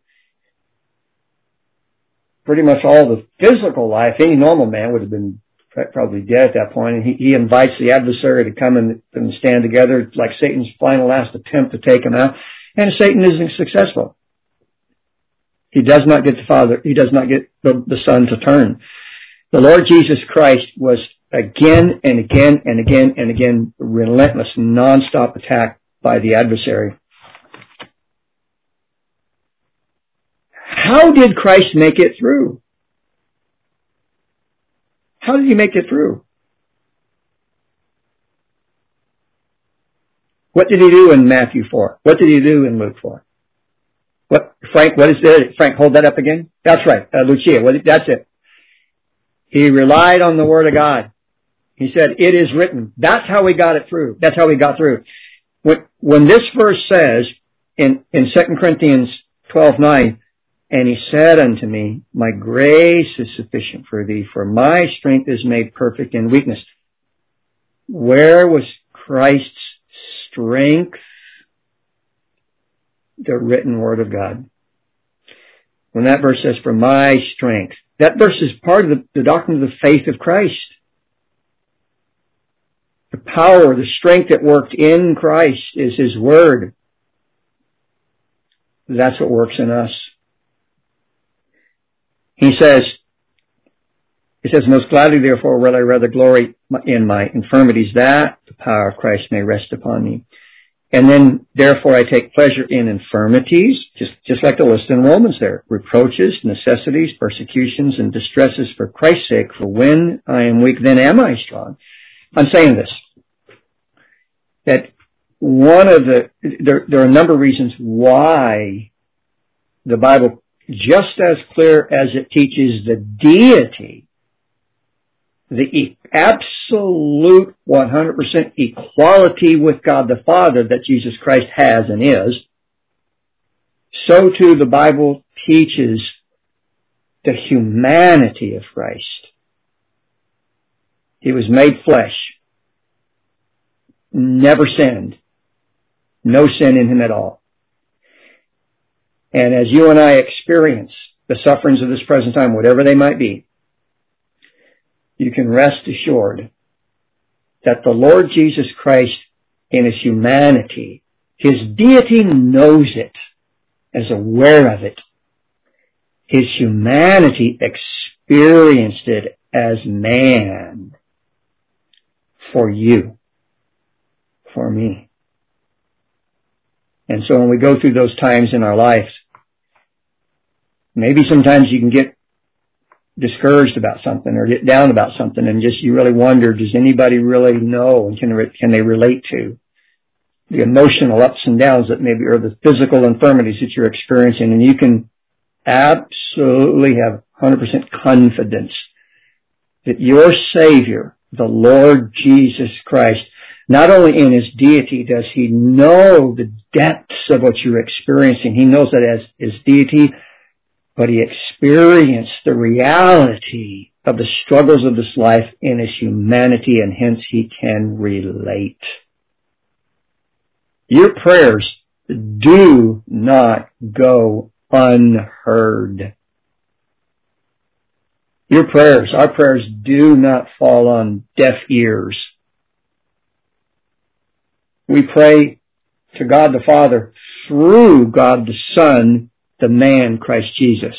Pretty much all the physical life, any normal man would have been probably dead at that point. And he, he invites the adversary to come and, and stand together, like Satan's final last attempt to take him out. And Satan isn't successful. He does not get the Father, he does not get the, the Son to turn. The Lord Jesus Christ was again and again and again and again relentless, non-stop attack by the adversary. How did Christ make it through? How did he make it through? What did he do in Matthew four? What did he do in Luke four? What, Frank, what is there? Frank, hold that up again. That's right, uh, Lucia, what, that's it. He relied on the Word of God. He said, it is written. That's how we got it through. That's how we got through. When, when this verse says in, in Second Corinthians twelve nine, and he said unto me, my grace is sufficient for thee, for my strength is made perfect in weakness. Where was Christ's strength? The written Word of God. When that verse says, for my strength, that verse is part of the, the doctrine of the faith of Christ. The power, the strength that worked in Christ is His Word. That's what works in us. He says, He says, most gladly therefore will I rather glory in my infirmities, that the power of Christ may rest upon me. And then, therefore, I take pleasure in infirmities, just, just like the list in Romans there. Reproaches, necessities, persecutions, and distresses for Christ's sake. For when I am weak, then am I strong. I'm saying this, that one of the, there, there are a number of reasons why the Bible, just as clear as it teaches the deity, the absolute one hundred percent equality with God the Father that Jesus Christ has and is, so too the Bible teaches the humanity of Christ. He was made flesh, never sinned, no sin in Him at all. And as you and I experience the sufferings of this present time, whatever they might be, you can rest assured that the Lord Jesus Christ in His humanity, His deity knows it, is aware of it. His humanity experienced it as man for you, for me. And so when we go through those times in our lives, maybe sometimes you can get discouraged about something or get down about something and just you really wonder, does anybody really know and can, can they relate to the emotional ups and downs that maybe are the physical infirmities that you're experiencing? And you can absolutely have one hundred percent confidence that your Savior, the Lord Jesus Christ, not only in His deity does He know the depths of what you're experiencing, He knows that as His deity, but He experienced the reality of the struggles of this life in His humanity, and hence He can relate. Your prayers do not go unheard. Your prayers, our prayers do not fall on deaf ears. We pray to God the Father through God the Son, the man Christ Jesus,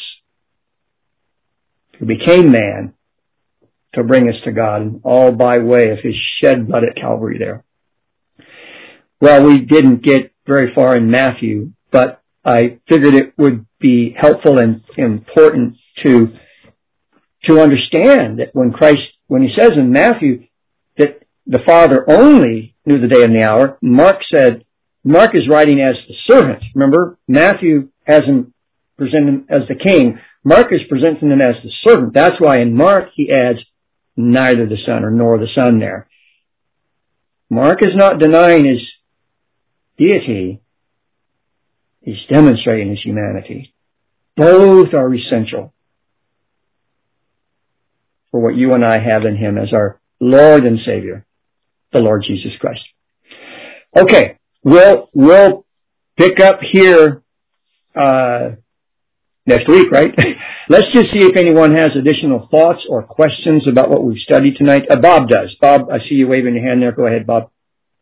who became man to bring us to God, all by way of his shed blood at Calvary there. Well, we didn't get very far in Matthew, but I figured it would be helpful and important to to understand that when Christ, when he says in Matthew that the Father only knew the day and the hour, Mark said, Mark is writing as the servant. Remember, Matthew has him present him as the king. Mark is presenting him as the servant. That's why in Mark he adds neither the Son or nor the Son there. Mark is not denying his deity. He's demonstrating his humanity. Both are essential for what you and I have in him as our Lord and Savior, the Lord Jesus Christ. Okay, we'll, we'll pick up here uh, next week, right? Let's just see if anyone has additional thoughts or questions about what we've studied tonight. Uh, Bob does. Bob, I see you waving your hand there. Go ahead, Bob.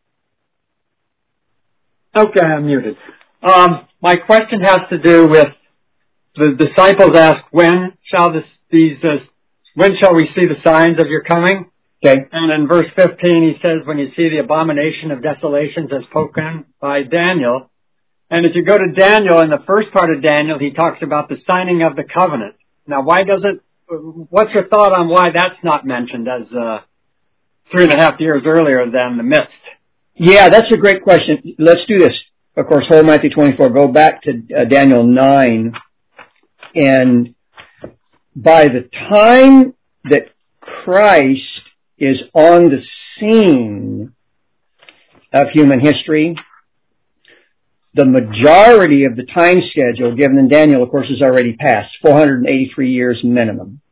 Okay, I'm muted. Um, my question has to do with the disciples ask, when shall this, these, uh, when shall we see the signs of your coming? Okay. And in verse fifteen, he says, when you see the abomination of desolations as spoken by Daniel. And if you go to Daniel, in the first part of Daniel, he talks about the signing of the covenant. Now, why doesn't, what's your thought on why that's not mentioned as, uh, three and a half years earlier than the midst? Yeah, that's a great question. Let's do this. Of course, whole Matthew twenty-four. Go back to uh, Daniel nine. And by the time that Christ is on the scene of human history, the majority of the time schedule given in Daniel, of course, is already passed. four hundred eighty-three years minimum.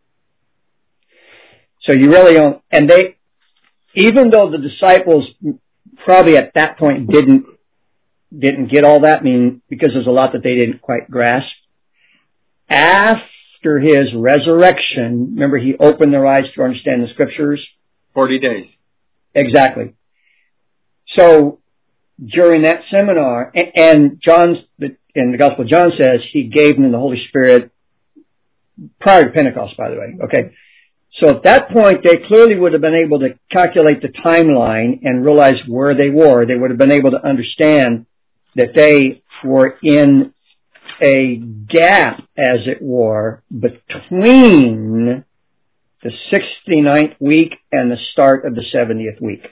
So you really don't, and they, even though the disciples probably at that point didn't didn't get all that, I mean, because there's a lot that they didn't quite grasp. After his resurrection, remember he opened their eyes to understand the scriptures? Forty days. Exactly. So during that seminar, and John's, in the Gospel of John says he gave them the Holy Spirit prior to Pentecost, by the way. Okay. So at that point, they clearly would have been able to calculate the timeline and realize where they were. They would have been able to understand that they were in a gap, as it were, between the sixty-ninth week and the start of the seventieth week.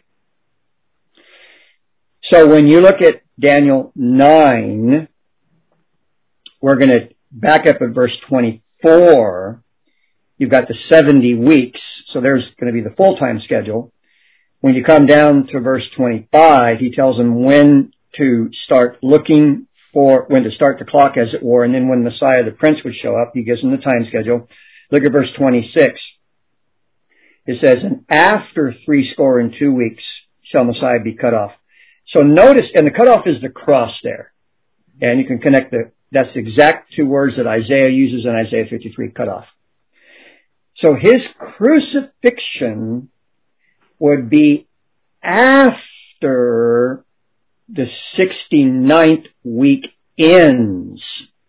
So when you look at Daniel nine, we're going to back up at verse twenty-four. You've got the seventy weeks, so there's going to be the full-time schedule. When you come down to verse twenty-five, he tells them when to start looking for, when to start the clock, as it were, and then when Messiah the Prince would show up, he gives them the time schedule. Look at verse twenty-six. It says, and after three score and two weeks shall Messiah be cut off. So notice, and the cutoff is the cross there. And you can connect the, that's the exact two words that Isaiah uses in Isaiah fifty-three, cutoff. So his crucifixion would be after the sixty-ninth week ends.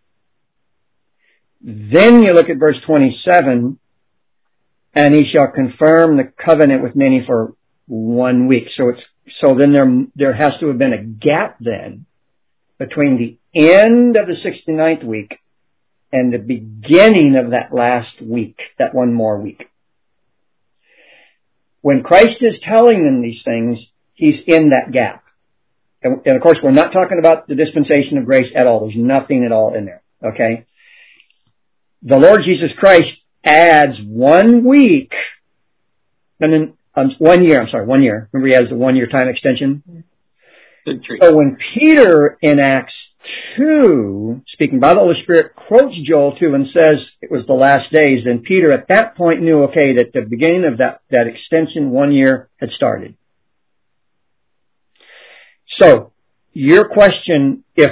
Then you look at verse twenty-seven, and he shall confirm the covenant with many for one week. So it's, so then there, there has to have been a gap then between the end of the sixty-ninth week and the beginning of that last week, that one more week. When Christ is telling them these things, he's in that gap. And, and of course, we're not talking about the dispensation of grace at all. There's nothing at all in there. Okay? The Lord Jesus Christ adds one week, and then um, one year, I'm sorry, one year. Remember he has the one year time extension? So when Peter in Acts two, speaking by the Holy Spirit, quotes Joel two and says it was the last days, then Peter at that point knew, okay, that the beginning of that, that extension, one year, had started. So, your question, if I understood correctly, is that in Matthew twenty-four,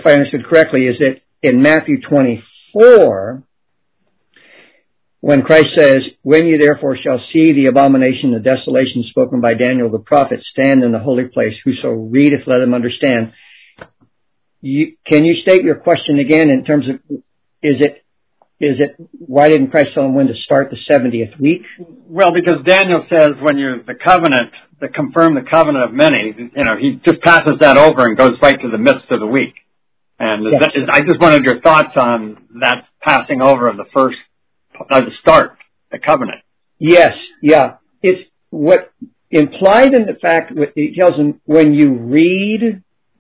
when Christ says, when you therefore shall see the abomination of desolation spoken by Daniel the prophet stand in the holy place, whoso readeth, let him understand. You, can you state your question again in terms of, is it, is it, why didn't Christ tell him when to start the seventieth week? Well, because Daniel says when you're the covenant, to confirm the covenant of many, you know, he just passes that over and goes right to the midst of the week. And Yes. is, I just wanted your thoughts on that passing over of the first, uh, the start, the covenant. Yes, yeah. It's what implied in the fact, he tells him, when you read,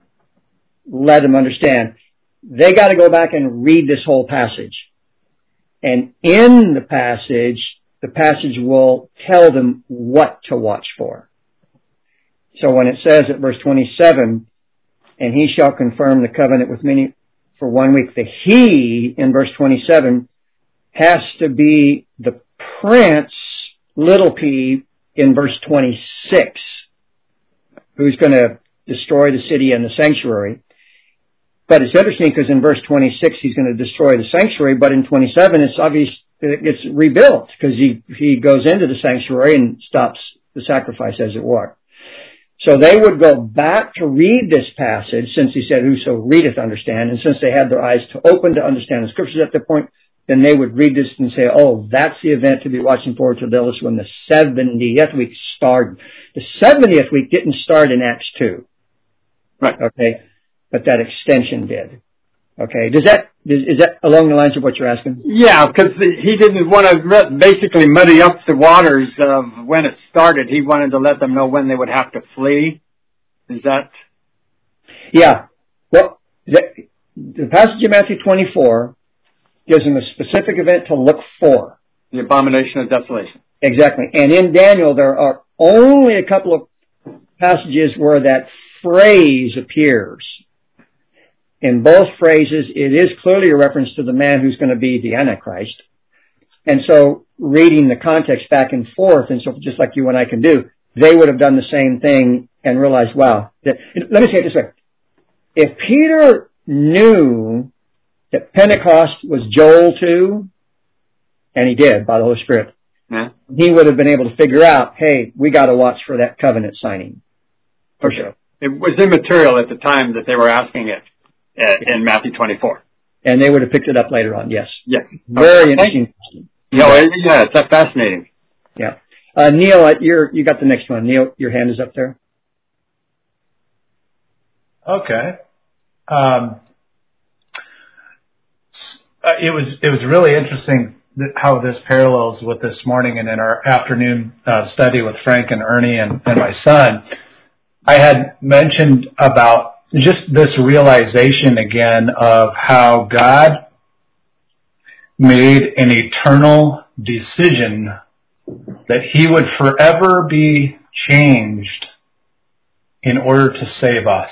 let them understand. They got to go back and read this whole passage. And in the passage, the passage will tell them what to watch for. So when it says at verse twenty-seven, and he shall confirm the covenant with many for one week, the he in verse twenty-seven has to be the prince, little p, in verse twenty-six, who's going to destroy the city and the sanctuary. But it's interesting because in verse twenty-six he's going to destroy the sanctuary, but in twenty-seven it's obvious that it gets rebuilt because he, he goes into the sanctuary and stops the sacrifice as it were. So they would go back to read this passage, since he said, whoso readeth understand, and since they had their eyes to open to understand the scriptures at that point, then they would read this and say, oh, that's the event to be watching forward to. They'll listen when the seventieth week started. The seventieth week didn't start in Acts two. Right. Okay. But that extension did. Okay. Does that, is that along the lines of what you're asking? Yeah, because he didn't want to basically muddy up the waters of when it started. He wanted to let them know when they would have to flee. Is that? Yeah. Well, the, the passage of Matthew twenty-four gives them a specific event to look for. The abomination of desolation. Exactly. And in Daniel, there are only a couple of passages where that phrase appears. In both phrases, it is clearly a reference to the man who's going to be the Antichrist. And so, reading the context back and forth, and so just like you and I can do, they would have done the same thing and realized, wow. That, let me say it this way. If Peter knew that Pentecost was Joel two, and he did by the Holy Spirit, yeah. He would have been able to figure out, hey, we got to watch for that covenant signing. For okay. sure. It was immaterial at the time that they were asking it uh, in Matthew twenty-four. And they would have picked it up later on, yes. Yeah. Very okay. interesting. No, it, yeah, it's uh, fascinating. Yeah. Uh, Neil, you're, you got the next one. Neil, your hand is up there. Okay. Um, uh, it was it was really interesting that how this parallels with this morning and in our afternoon uh, study with Frank and Ernie and, and my son. I had mentioned about just this realization again of how God made an eternal decision that he would forever be changed in order to save us.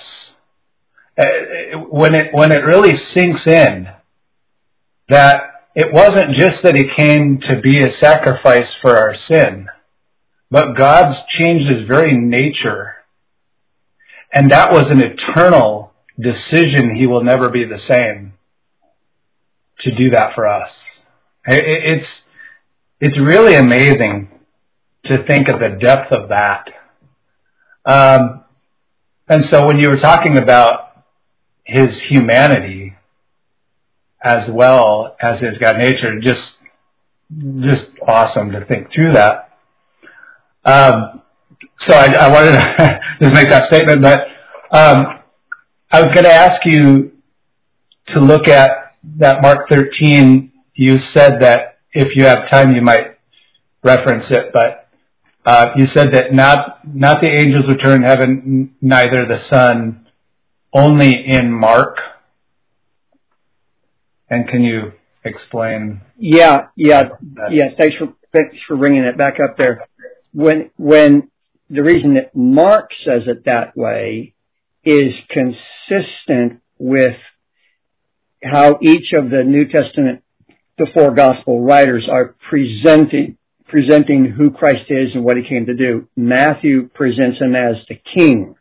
When it, when it really sinks in that it wasn't just that he came to be a sacrifice for our sin, but God's changed his very nature. And that was an eternal decision. He will never be the same to do that for us. It's, it's really amazing to think of the depth of that. Um, and so when you were talking about his humanity as well as his God nature, just, just awesome to think through that. Um, so I, I wanted to just make that statement, but um, I was going to ask you to look at that Mark thirteen. You said that if you have time, you might reference it, but uh, you said that not not the angels return to heaven, neither the Son, only in Mark. And can you explain? Yeah, yeah, yes. Thanks for thanks for bringing it back up there. When when the reason that Mark says it that way is consistent with how each of the New Testament, the four gospel writers, are presenting presenting who Christ is and what he came to do. Matthew presents him as the king.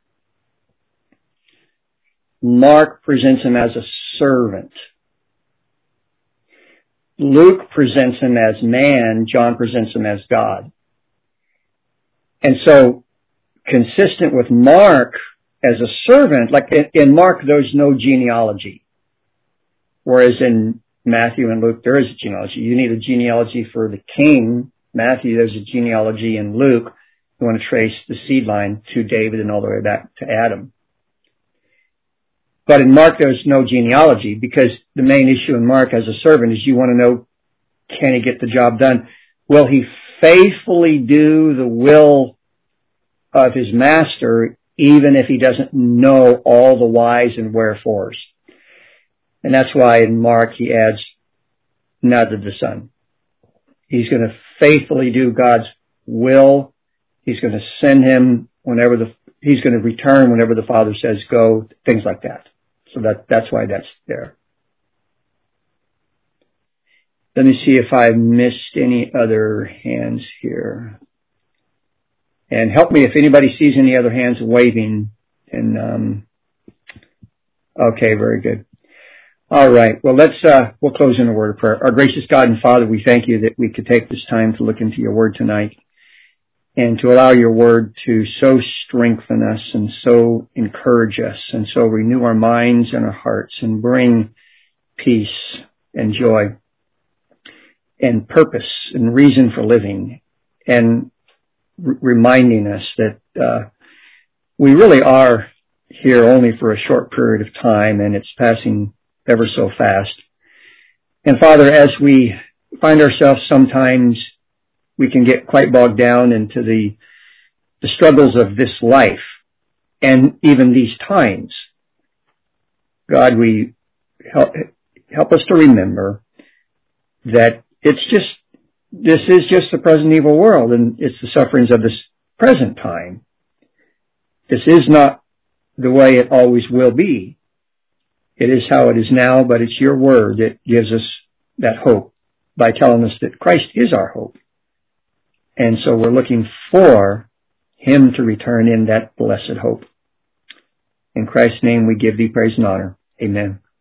Mark presents him as a servant. Luke presents him as man, John presents him as God. And so, consistent with Mark as a servant, like in, in Mark there's no genealogy. Whereas in Matthew and Luke there is a genealogy. You need a genealogy for the king. Matthew, there's a genealogy. In Luke, you want to trace the seed line to David and all the way back to Adam. But in Mark, there's no genealogy, because the main issue in Mark as a servant is you want to know, can he get the job done? Will he faithfully do the will of his master, even if he doesn't know all the whys and wherefores? And that's why in Mark he adds, neither the Son. He's going to faithfully do God's will. He's going to send him whenever the, he's going to return whenever the Father says go, things like that. So that, that's why that's there. Let me see if I missed any other hands here. And help me if anybody sees any other hands waving. And, um, okay, very good. All right. Well, let's, uh, we'll close in a word of prayer. Our gracious God and Father, we thank you that we could take this time to look into your word tonight and to allow your word to so strengthen us and so encourage us and so renew our minds and our hearts and bring peace and joy and purpose and reason for living, and r- reminding us that, uh, we really are here only for a short period of time, and it's passing ever so fast. And Father, as we find ourselves sometimes, we can get quite bogged down into the, the struggles of this life and even these times. God, we help, help us to remember that it's just, this is just the present evil world, and it's the sufferings of this present time. This is not the way it always will be. It is how it is now, but it's your word that gives us that hope by telling us that Christ is our hope. And so we're looking for him to return in that blessed hope. In Christ's name we give thee praise and honor. Amen.